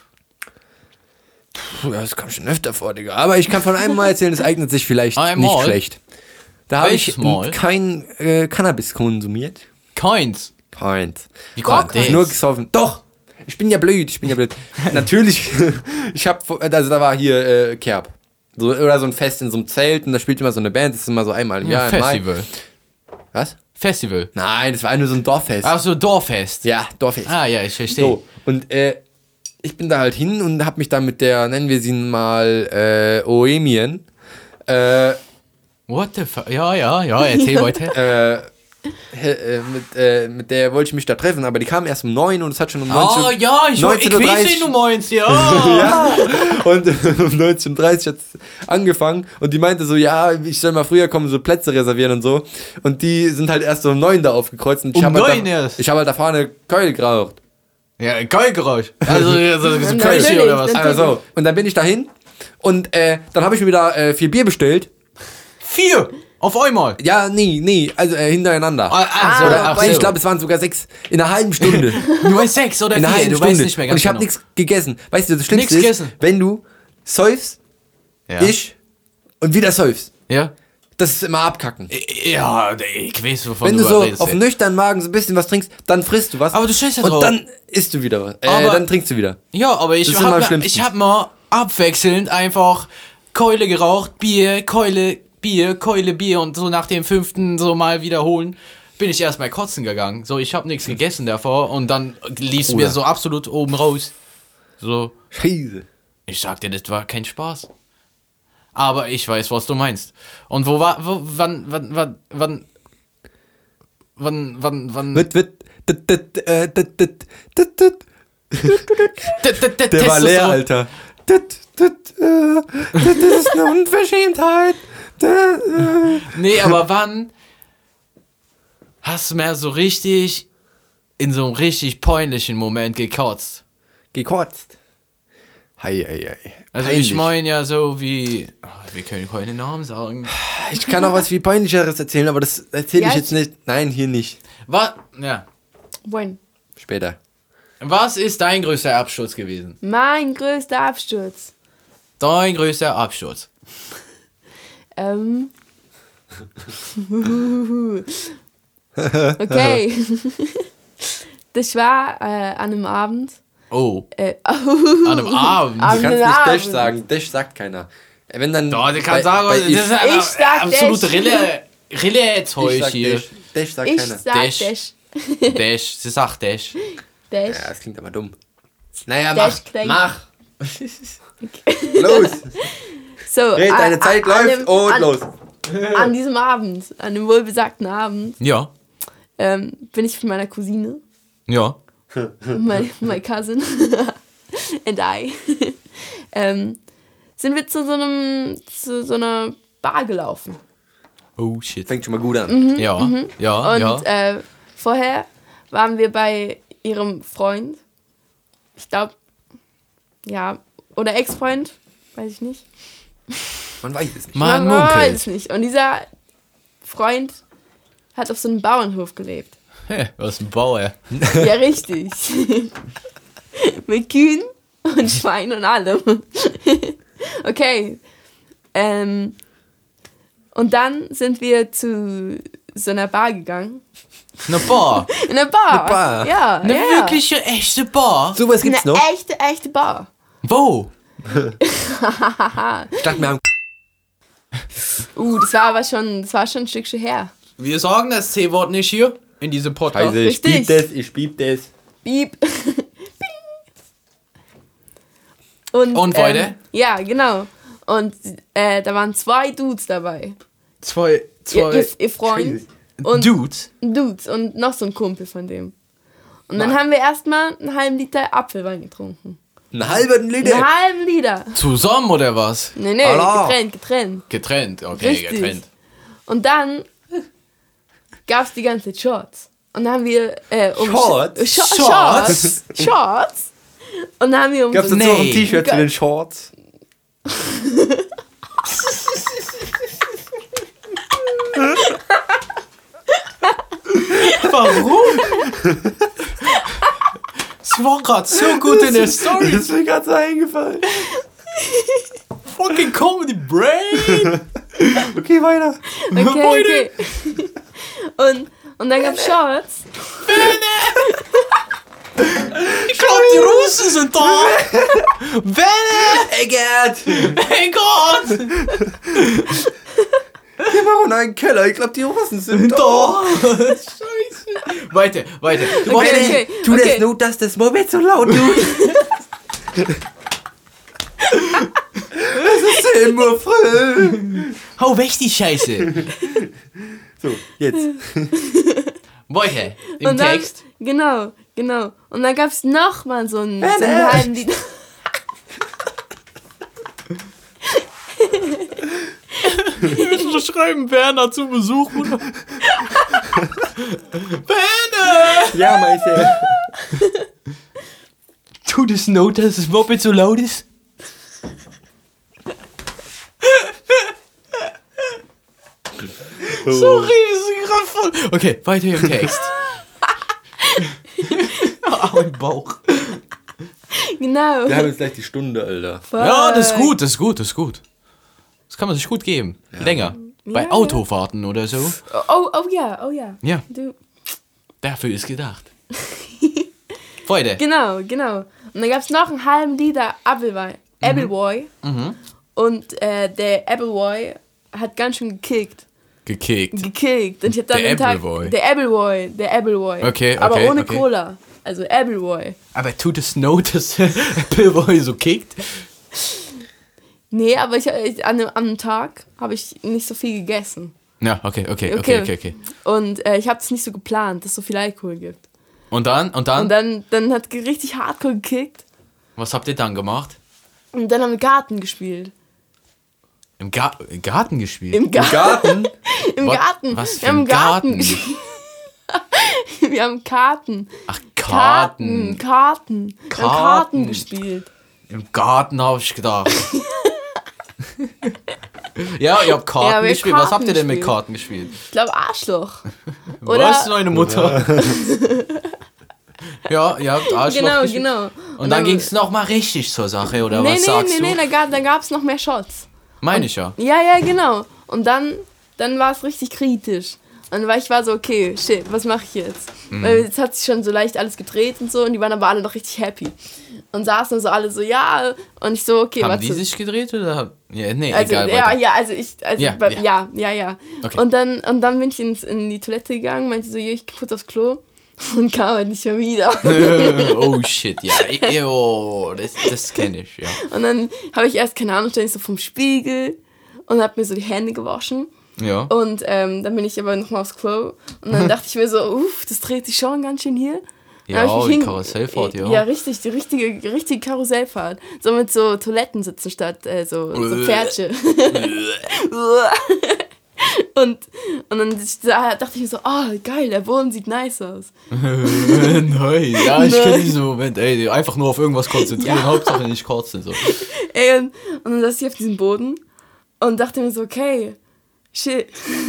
C: Puh, das kam schon öfter vor, Digga. Aber ich kann von einem Mal erzählen, es eignet sich vielleicht
B: Einmal?
C: nicht schlecht. Da habe ich
B: Welches Mal?
C: kein Cannabis konsumiert.
B: Keins.
C: Keins.
B: Wie kommt
C: Ich hab nur gesoffen. Doch! Ich bin ja blöd. Natürlich, also da war hier Kerb. So, oder so ein Fest in so einem Zelt und da spielt immer so eine Band, das ist immer so einmal im Jahr. im Mai.
B: Festival.
C: Was?
B: Festival.
C: Nein, das war nur so ein Dorffest.
B: Ach so, Dorffest.
C: Ja, Dorffest.
B: Ah ja, ich verstehe.
C: So, und ich bin da halt hin und hab mich dann mit der, nennen wir sie mal, Oemien,
B: What the fuck? Ja, erzähl weiter.
C: mit der wollte ich mich da treffen, aber die kam erst um 9 und es hat schon um 19
B: Oh ja, ich weiß, wie du meinst, ja.
C: Ja, und um 19.30 Uhr hat es angefangen und die meinte so, ja, ich soll mal früher kommen, so Plätze reservieren und so. Und die sind halt erst so um 9 da aufgekreuzt und ich
B: Um
C: habe
B: 9
C: halt,
B: erst?
C: ich hab halt da vorne Keul geraucht.
B: Ja, Keulgeräusch. Also so
D: Natürlich,
B: Kölsch oder was?
D: natürlich.
C: Also, und dann bin ich dahin und dann habe ich mir wieder 4 Bier bestellt.
B: 4 auf einmal.
C: Ja, nee, also hintereinander.
B: Also,
C: Oder, ich glaube, es waren sogar 6 in einer halben Stunde.
B: du weißt 6 oder
C: In einer
B: 4,
C: halben
B: du
C: Stunde.
B: weißt nicht mehr
C: und
B: ganz
C: ich habe
B: genau.
C: nichts gegessen. Weißt du, das Schlimmste
B: Nix
C: ist,
B: gegessen.
C: wenn du säufst,
B: Ja.
C: ich und wieder säufst.
B: Ja.
C: Das ist immer abkacken.
B: Ja, ich weiß, wovon
C: Wenn du so
B: redest,
C: auf
B: ey.
C: nüchternen Magen so ein bisschen was trinkst, dann frisst du was.
B: Aber du stehst ja
C: und
B: drauf.
C: dann isst du wieder was.
B: Aber-
C: Dann trinkst du wieder.
B: Ja, aber
C: Das ist immer am schlimmsten.
B: ich hab mal abwechselnd einfach Keule geraucht, Bier, Keule, Bier und so nach dem 5. so mal wiederholen, bin ich erst mal kotzen gegangen. So, ich hab nichts gegessen davor und dann lief's mir so absolut oben raus. So,
C: Scheiße.
B: ich sag dir, das war kein Spaß. Aber ich weiß, was du meinst. Und wann
C: Der war leer, Alter. Das ist eine Unverschämtheit.
B: Nee, aber wann hast du mehr so richtig in so einem richtig peinlichen Moment gekotzt?
C: Gekotzt. Hei.
B: Also
C: Peinlich.
B: ich meine ja so wie... Oh, wir können keine Namen sagen.
C: Ich kann auch was viel Peinlicheres erzählen, aber das erzähle ich
D: Ja,
C: jetzt nicht. Nein, hier nicht.
D: Bueno.
C: Später.
B: Was ist dein größter Absturz gewesen?
D: Mein größter Absturz.
B: Dein größter Absturz.
D: Okay. Das war an einem Abend.
B: Oh, an einem Abend.
D: An
C: Du kannst
D: einem
C: nicht
D: Abend.
C: Dash sagen. Dash sagt keiner. Wenn dann.
B: Doch, der kann
C: bei-
B: sagen,
C: bei
B: das ist ein
D: Ich sag
B: absolute
D: Dash.
C: ich
B: Rille-Zeug
C: sag
B: hier.
C: Dash. Dash sagt
D: Ich
C: keiner.
D: sag
B: Dash.
D: Dash.
B: Dash, sie sagt Dash.
D: Dash.
C: Ja, das klingt aber dumm. Naja,
D: Dash klingt-
C: mach. Los.
D: So,
C: Red, deine Zeit läuft und los.
D: An diesem Abend, an dem wohlbesagten Abend,
B: Ja,
D: bin ich mit meiner Cousine,
B: ja.
D: my cousin and I, sind wir zu so einer Bar gelaufen.
B: Oh, shit.
C: Fängt schon mal gut an.
B: Ja, ja,
D: Und
B: ja.
D: vorher waren wir bei ihrem Freund, ich glaube, ja, oder Ex-Freund, weiß ich nicht.
C: Man weiß es nicht.
B: Man
D: weiß
B: munkelt.
D: es nicht. Und dieser Freund hat auf so einem Bauernhof gelebt.
B: Hä, was ein Bauer.
D: Ja, richtig. Mit Kühen und Schweinen und allem. Okay. Und dann sind wir zu so einer Bar gegangen.
B: Eine Bar.
D: In einer Bar.
C: Eine Bar.
D: Ja,
B: Eine
D: ja.
B: wirkliche, echte Bar.
C: Sowas gibt's
D: Eine
C: noch.
D: echte Bar.
B: Wo?
C: Ich dachte mir, am
D: Das war schon ein Stückchen her.
B: Wir sagen das C-Wort nicht hier in diesem Podcast.
C: Scheiße, ich
D: Richtig.
C: piep das.
D: Piep. Und
B: weiter?
D: Ja, genau. Und da waren 2 Dudes dabei.
B: Zwei
D: Ihr Freund und
B: Dudes.
D: Dudes und noch so ein Kumpel von dem. Und dann haben wir erstmal einen halben Liter Apfelwein getrunken.
C: Einen halben Liter.
D: Einen halben Liter.
B: Zusammen oder was?
D: Nee,
C: Allah.
D: getrennt.
B: Getrennt, okay,
D: Richtig.
B: getrennt.
D: Und dann gab es die ganze Shots. Und dann haben wir
C: Shots?
D: Shots. Und dann haben wir
C: Gab's
D: so
C: dazu auch ein
B: Nee.
C: T-Shirt zu den Shorts?
B: Warum? Sie war gerade so gut in der Story.
C: Das ist mir gerade so eingefallen.
B: Fucking Comedy Brain.
C: Okay, weiter.
D: Okay. Und dann gab es Shots.
B: Ich glaube, die Russen sind da. Welle.
C: Eggert!
B: Hey Gott.
C: Wir machen einen Keller. Ich glaube, die Russen sind da.
B: Da. Scheiße. Weiter. Du machst
D: Okay.
C: Tu das nur, dass das Moped so laut tut. Es ist 10 Uhr früh.
B: Hau weg die Scheiße.
C: So, jetzt.
B: Weiter. Im
D: Und dann,
B: Text.
D: Genau. Und dann gab es nochmal so einen halben Liter.
B: Wir schreiben Werner zu Besuch, Bruder. Werner!
C: Ja, Meister.
B: Tu das Not, dass das Moped so laut ist? Sorry, wir sind gerade voll. Okay, weiter im Text. Mein Bauch.
D: Genau.
C: Wir haben jetzt gleich die Stunde, Alter.
B: Ja, das ist gut. Das kann man sich gut geben. Länger. Bei Autofahrten oder so.
D: Oh ja.
B: Ja,
D: Du.
B: dafür ist gedacht. Freude.
D: Genau. Und dann gab es noch einen halben Liter Appleboy. Und der Appleboy hat ganz schön gekickt.
B: Gekickt.
D: Und ich hab dann
B: Der
D: den Tag.
B: Appleboy.
D: Der Appleboy.
B: Okay,
D: Aber ohne
B: okay.
D: Cola. Also Appleboy.
B: Aber tut es not, dass Appleboy so kickt?
D: Nee, aber an einem Tag habe ich nicht so viel gegessen.
B: Ja, okay.
D: Und ich habe es nicht so geplant, dass es so viel Alkohol gibt.
B: Und dann?
D: Und dann hat richtig hardcore gekickt.
B: Was habt ihr dann gemacht?
D: Und dann haben wir Garten gespielt.
B: Im Garten gespielt?
D: Im Garten. Im
B: Wa-
D: Garten.
B: was für
D: Wir haben
B: ein Garten?
D: gespielt. Wir haben Karten.
B: Ach, Karten.
D: Wir haben Karten gespielt.
B: Im Garten habe ich gedacht. Ja, ihr habt Karten
D: Ja, wir haben
B: gespielt. Was habt
D: Karten
B: ihr denn mit
D: gespielt.
B: Karten gespielt?
D: Ich glaube Arschloch. Oder?
B: Was, meine Mutter? Ja, ihr habt Arschloch gespielt.
D: Genau.
B: Und dann ging es nochmal richtig zur Sache, oder
D: Nee,
B: was sagst du?
D: da gab es noch mehr Shots.
B: Meine ich ja.
D: Ja, genau. Und dann war es richtig kritisch. Und ich war so, okay, shit, was mache ich jetzt? Weil jetzt hat sich schon so leicht alles gedreht und so und die waren aber alle noch richtig happy. Und saßen so alle so, ja. Und ich so, okay,
B: Haben die sich gedreht oder? Ja, nee,
D: also,
B: egal.
D: ja,
B: weiter.
D: ja, also ich, ja.
B: Okay.
D: Und dann bin ich in die Toilette gegangen, meinte so, ich kurz aufs Klo und kam halt nicht mehr wieder.
B: Oh shit, ja. Das kenne ich, ja.
D: Und dann habe ich erst, keine Ahnung, stand ich so vom Spiegel und habe mir so die Hände gewaschen.
B: Ja.
D: Und dann bin ich aber nochmal aufs Klo und dann dachte ich mir so, das dreht sich schon ganz schön hier. Dann hab ich mich
B: die Karussellfahrt, ja.
D: Ja, richtig, die richtige Karussellfahrt. So mit so Toilettensitzen statt so Pferdchen. und dann dachte ich mir so, geil, der Boden sieht nice aus.
B: Nein, ja, ich
D: Nein.
B: kenne diesen Moment, ey, einfach nur auf irgendwas konzentrieren,
D: Ja.
B: Hauptsache nicht kotzen, so.
D: Ey, und dann saß ich auf diesem Boden und dachte mir so, okay, shit.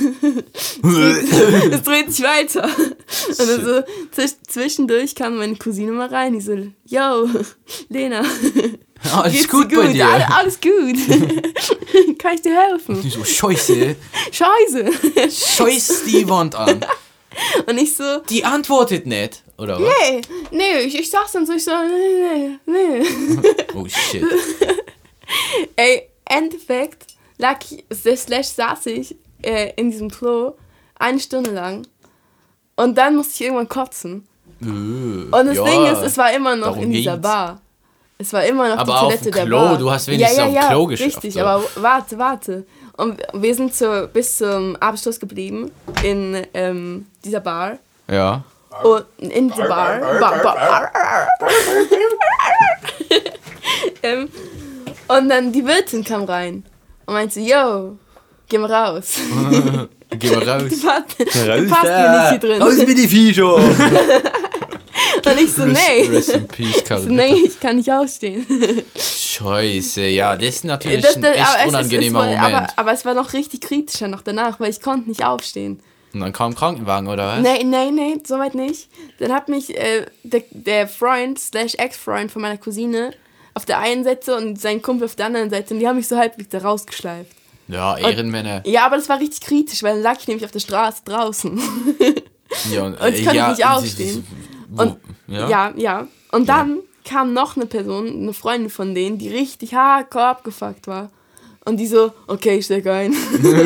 D: Es dreht sich weiter. Und dann so zwischendurch kam meine Cousine mal rein, die so, yo, Lena.
B: Alles
D: geht's
B: gut
D: dir
B: bei dir?
D: Alles gut. Kann ich dir helfen?
B: Die so, Scheiße,
D: Scheiße.
B: scheiß die Wand an.
D: Und ich so,
B: Die antwortet nicht, oder was?
D: nee, ich sag's dann so, nee.
B: Oh shit.
D: Ey, Endeffekt saß ich in diesem Klo 1 Stunde lang und dann musste ich irgendwann kotzen. Und das Ding ist, es war immer noch
B: darum
D: in dieser
B: ging's.
D: Bar. Es war immer noch
B: Aber
D: die
B: auf
D: Toilette
B: dem
D: der
B: Klo,
D: Bar.
B: du hast wenigstens auf dem Klo geschafft,
D: Richtig,
B: so.
D: aber warte. Und wir sind bis zum Abschluss geblieben in dieser Bar.
B: Ja.
D: Und in dieser Bar. Und dann die Wirtin kam rein und meinte, yo, geh mal raus.
B: Geh mal raus.
D: Du passt mir nicht hier drin.
C: Raus mit die Viecher!
D: Und ich so, nee.
B: Rest in peace, Karl.
D: Nee, ich kann nicht aufstehen.
B: Scheiße, ja, das ist natürlich
D: Das-
B: ein
D: das-
B: echt
D: aber es ist-
B: unangenehmer
D: es war-
B: Moment.
D: Aber es war noch richtig kritischer noch danach, weil ich konnte nicht aufstehen.
B: Und dann kam ein Krankenwagen, oder was?
D: Nee, soweit nicht. Dann hat mich der Freund / Ex-Freund von meiner Cousine auf der einen Seite und sein Kumpel auf der anderen Seite und die haben mich so halbwegs da rausgeschleift.
B: Ja, Ehrenmänner.
D: Ja, aber das war richtig kritisch, weil dann lag ich nämlich auf der Straße draußen.
B: Ja,
D: Und ich konnte nicht aufstehen. Und
B: ja?
D: ja. Und dann kam noch eine Person, eine Freundin von denen, die richtig hardcore abgefuckt war. Und die so, okay, ich steig ein.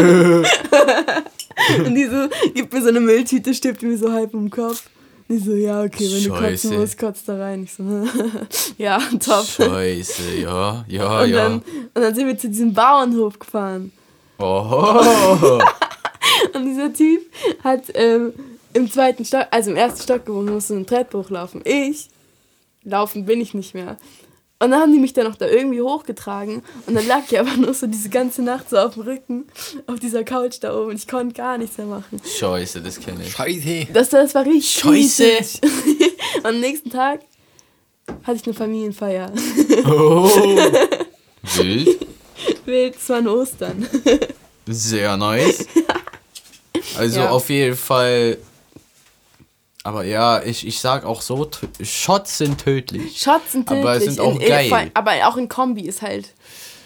D: Und die so, gibt mir so eine Mülltüte, stirbt mir so halb im Kopf. Und die so, ja, okay, wenn du
B: Scheiße.
D: kotzen musst, kotzt da rein. Ich so, ja, top.
B: Scheiße, ja.
D: Und dann sind wir zu diesem Bauernhof gefahren.
B: Oh.
D: Und dieser Typ hat im 2. Stock, also im 1. Stock gewohnt, musste eine Treppe hochlaufen. Laufen bin ich nicht mehr. Und dann haben die mich dann noch da irgendwie hochgetragen. Und dann lag ich aber nur so diese ganze Nacht so auf dem Rücken, auf dieser Couch da oben. Und ich konnte gar nichts mehr machen.
B: Scheiße, das kenne ich.
C: Scheiße!
D: Das war richtig
B: Scheiße.
D: kritisch. Und am nächsten Tag hatte ich eine Familienfeier.
B: Oh. Wild.
D: Wild, es war an Ostern.
B: Sehr nice. Also
D: Ja.
B: auf jeden Fall. Aber ja, ich sag auch so, Shots sind tödlich.
D: Shots sind tödlich.
B: Aber es sind auch geil.
D: Aber auch in Kombi ist halt...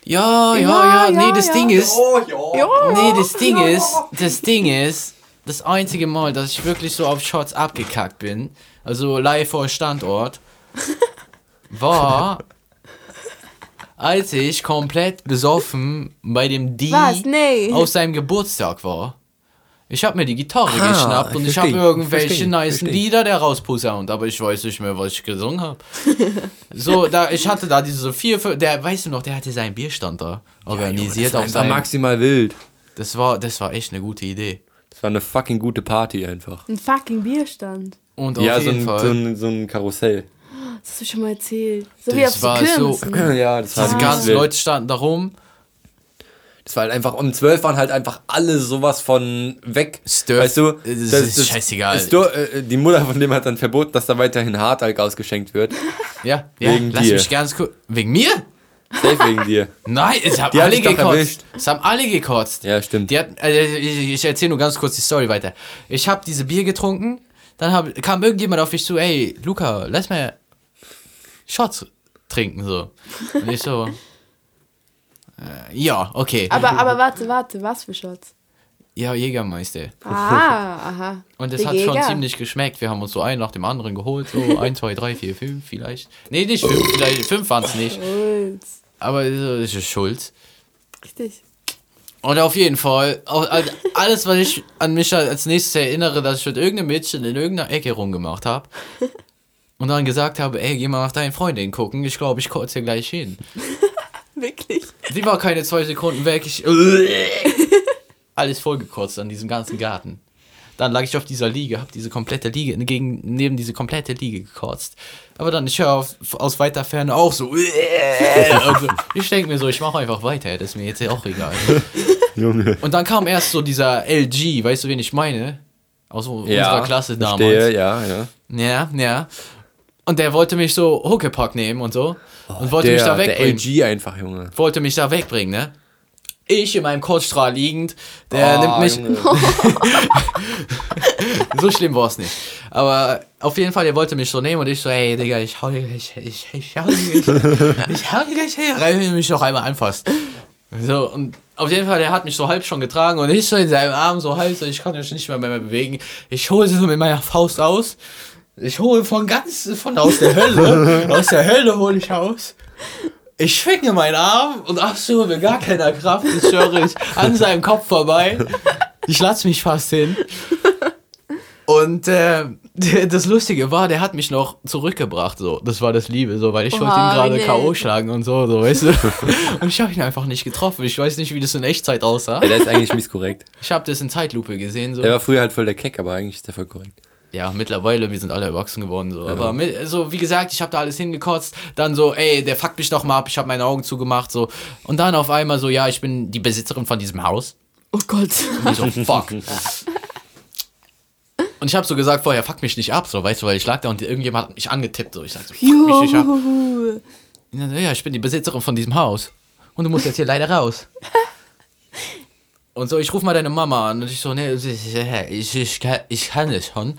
B: Ja. Nee, das Ding ist...
D: Ja.
B: Nee, das Ding ist, das einzige Mal, dass ich wirklich so auf Shots abgekackt bin, also live vor Standort, war, als ich komplett besoffen bei dem D
D: Was? Nee.
B: auf seinem Geburtstag war. Ich habe mir die Gitarre geschnappt und ich habe
C: verstehe,
B: irgendwelche nice
C: verstehe.
B: Lieder da rausposaunt, aber ich weiß nicht mehr, was ich gesungen habe. So, ich hatte da diese 4, 5, weißt du noch, der hatte seinen Bierstand da organisiert.
C: Das war maximal wild.
B: Das war echt eine gute Idee.
C: Das war eine fucking gute Party einfach.
D: Ein fucking Bierstand.
B: Und auf jeden Fall.
C: So ein Karussell.
D: Das hast du schon mal erzählt. So
B: Das
D: wie auf so
B: war so-
D: Kirmessen.
C: Ja, das war
B: Die
C: wirklich
B: ganzen
C: wild.
B: Leute standen da rum.
C: Das war halt einfach, um 12 waren halt einfach alle sowas von weg. Weißt du?
B: Das ist scheißegal.
C: Die Mutter von dem hat dann verboten, dass da weiterhin Hartalk ausgeschenkt wird.
B: Ja,
C: Wegen
B: lass
C: dir.
B: mich ganz kurz. Wegen mir?
C: Safe wegen dir.
B: Nein, es haben
C: Die hat
B: alle
C: dich doch
B: gekotzt.
C: erwischt.
B: Es haben alle gekotzt.
C: Ja, stimmt.
B: Die hat, ich erzähle nur ganz kurz die Story weiter. Ich habe diese Bier getrunken, dann kam irgendjemand auf mich zu, ey, Luca, lass mal Shots trinken, so. Und ich so, ja, okay.
D: Aber warte, was für Shots?
B: Ja, Jägermeister.
D: Aha.
B: Und es
D: Der
B: hat schon
D: Jäger.
B: ziemlich geschmeckt. Wir haben uns so einen nach dem anderen geholt, so 1, 2, 3, 4, 5 vielleicht. Nee, nicht 5, vielleicht 5 waren es nicht.
D: Schulz.
B: Aber das ist Schulz.
D: Richtig.
B: Und auf jeden Fall, alles, was ich an mich als nächstes erinnere, dass ich mit irgendeinem Mädchen in irgendeiner Ecke rumgemacht habe und dann gesagt habe, ey, geh mal nach deinen Freundinnen gucken, ich glaube, ich kotze hier gleich hin.
D: Wirklich.
B: Sie war keine 2 Sekunden weg, alles vollgekotzt an diesem ganzen Garten. Dann lag ich auf dieser Liege, habe diese komplette Liege, neben diese komplette Liege gekotzt. Aber dann, ich höre aus weiter Ferne auch so. Also, ich denke mir so, ich mache einfach weiter, das ist mir jetzt auch egal.
C: Junge.
B: Und dann kam erst so dieser LG, weißt du, wen ich meine? Aus unserer Klasse damals.
C: Verstehe, ja.
B: Ja. Und der wollte mich so Huckepack nehmen und so. Und wollte mich da
C: Der
B: wegbringen.
C: LG einfach, Junge.
B: Wollte mich da wegbringen, ne? Ich in meinem Kotzstrahl liegend, der nimmt mich.
C: Junge.
B: So schlimm war es nicht. Aber auf jeden Fall, der wollte mich so nehmen und ich so, ey, Digga, ich hau dir gleich her, wenn du mich noch einmal anfasst. So, und auf jeden Fall, der hat mich so halb schon getragen und ich so in seinem Arm so halb, so, ich kann mich nicht mehr bewegen. Ich hole sie so mit meiner Faust aus. Ich hole von aus der Hölle hole ich aus. Ich schwinge meinen Arm und ach so, mit gar keiner Kraft, ich schwöre ich, an seinem Kopf vorbei. Ich lasse mich fast hin. Und das Lustige war, der hat mich noch zurückgebracht, so. Das war das Liebe, so, weil ich wollte ihn gerade
D: nee.
B: K.O. schlagen und so, weißt du. Und ich habe ihn einfach nicht getroffen. Ich weiß nicht, wie das in Echtzeit aussah.
C: Der ist eigentlich mies korrekt.
B: Ich habe das in Zeitlupe gesehen, so.
C: Der war früher halt voll der Keck, aber eigentlich ist der voll korrekt.
B: Ja, mittlerweile, wir sind alle erwachsen geworden, so. Aber so, wie gesagt, ich habe da alles hingekotzt. Dann so, ey, der fuckt mich doch mal ab. Ich habe meine Augen zugemacht, so. Und dann auf einmal so, ja, ich bin die Besitzerin von diesem Haus.
D: Oh Gott.
B: Und ich so, fuck. Und ich habe so gesagt vorher, fuck mich nicht ab, so, weißt du, weil ich lag da und irgendjemand hat mich angetippt, so. Ich sag so, fuck mich nicht ab.
D: Juhu.
B: Ja, ich bin die Besitzerin von diesem Haus. Und du musst jetzt hier leider raus. Und so, ich rufe mal deine Mama an. Und ich so, nee, ich kann es schon.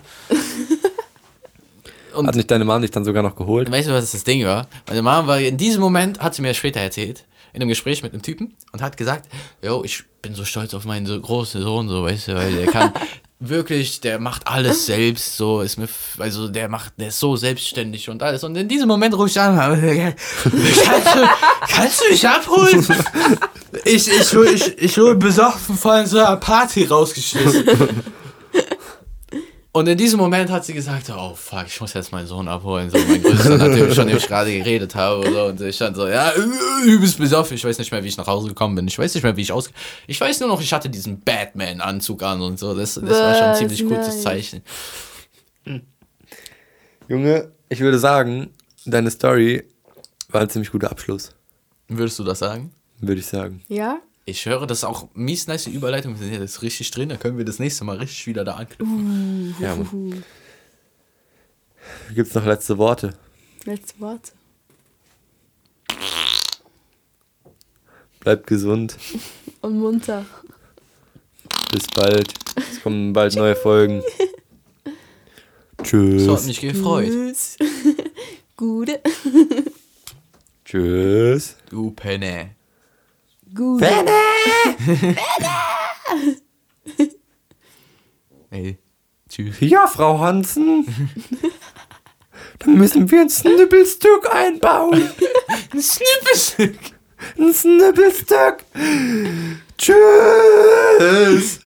B: Und
C: Hat nicht deine Mama dich dann sogar noch geholt?
B: weißt du, was das Ding war? Meine Mama war in diesem Moment, hat sie mir später erzählt, in einem Gespräch mit einem Typen und hat gesagt, yo, ich bin so stolz auf meinen so großen Sohn, so, weißt du, weil der kann wirklich, der macht alles selbst, so, ist mir, also der ist so selbstständig und alles. Und in diesem Moment rufe ich an, kannst du mich abholen? Ich wurde besoffen von so einer Party rausgeschmissen. Und in diesem Moment hat sie gesagt, oh fuck, ich muss jetzt meinen Sohn abholen. So, mein Größter natürlich schon, dem ich gerade geredet habe. Oder so. Und ich stand so, ja, übelst besoffen. Ich weiß nicht mehr, wie ich nach Hause gekommen bin. Ich weiß nicht mehr, wie ich Ich weiß nur noch, ich hatte diesen Batman-Anzug an und so. Das war schon ein ziemlich gutes
D: nice.
B: Zeichen.
C: Junge, ich würde sagen, deine Story war ein ziemlich guter Abschluss.
B: Würdest du das sagen?
C: Würde ich sagen.
D: Ja?
B: Ich höre, das ist auch mies nice Überleitung. Wir sind ja jetzt richtig drin. Da können wir das nächste Mal richtig wieder da anknüpfen.
C: Ja, Mann. Gibt's noch letzte Worte?
D: Letzte Worte.
C: Bleibt gesund.
D: Und munter.
C: Bis bald. Es kommen bald neue Folgen. Tschüss.
B: So hat mich gefreut.
D: Tschüss. Gute.
C: Tschüss.
B: Du Penne.
D: Gut.
B: Ey, tschüss.
C: Ja, Frau Hansen. Dann müssen wir ein Snippelstück einbauen.
B: Ein Snippelstück.
C: Ein Snippelstück. Tschüss.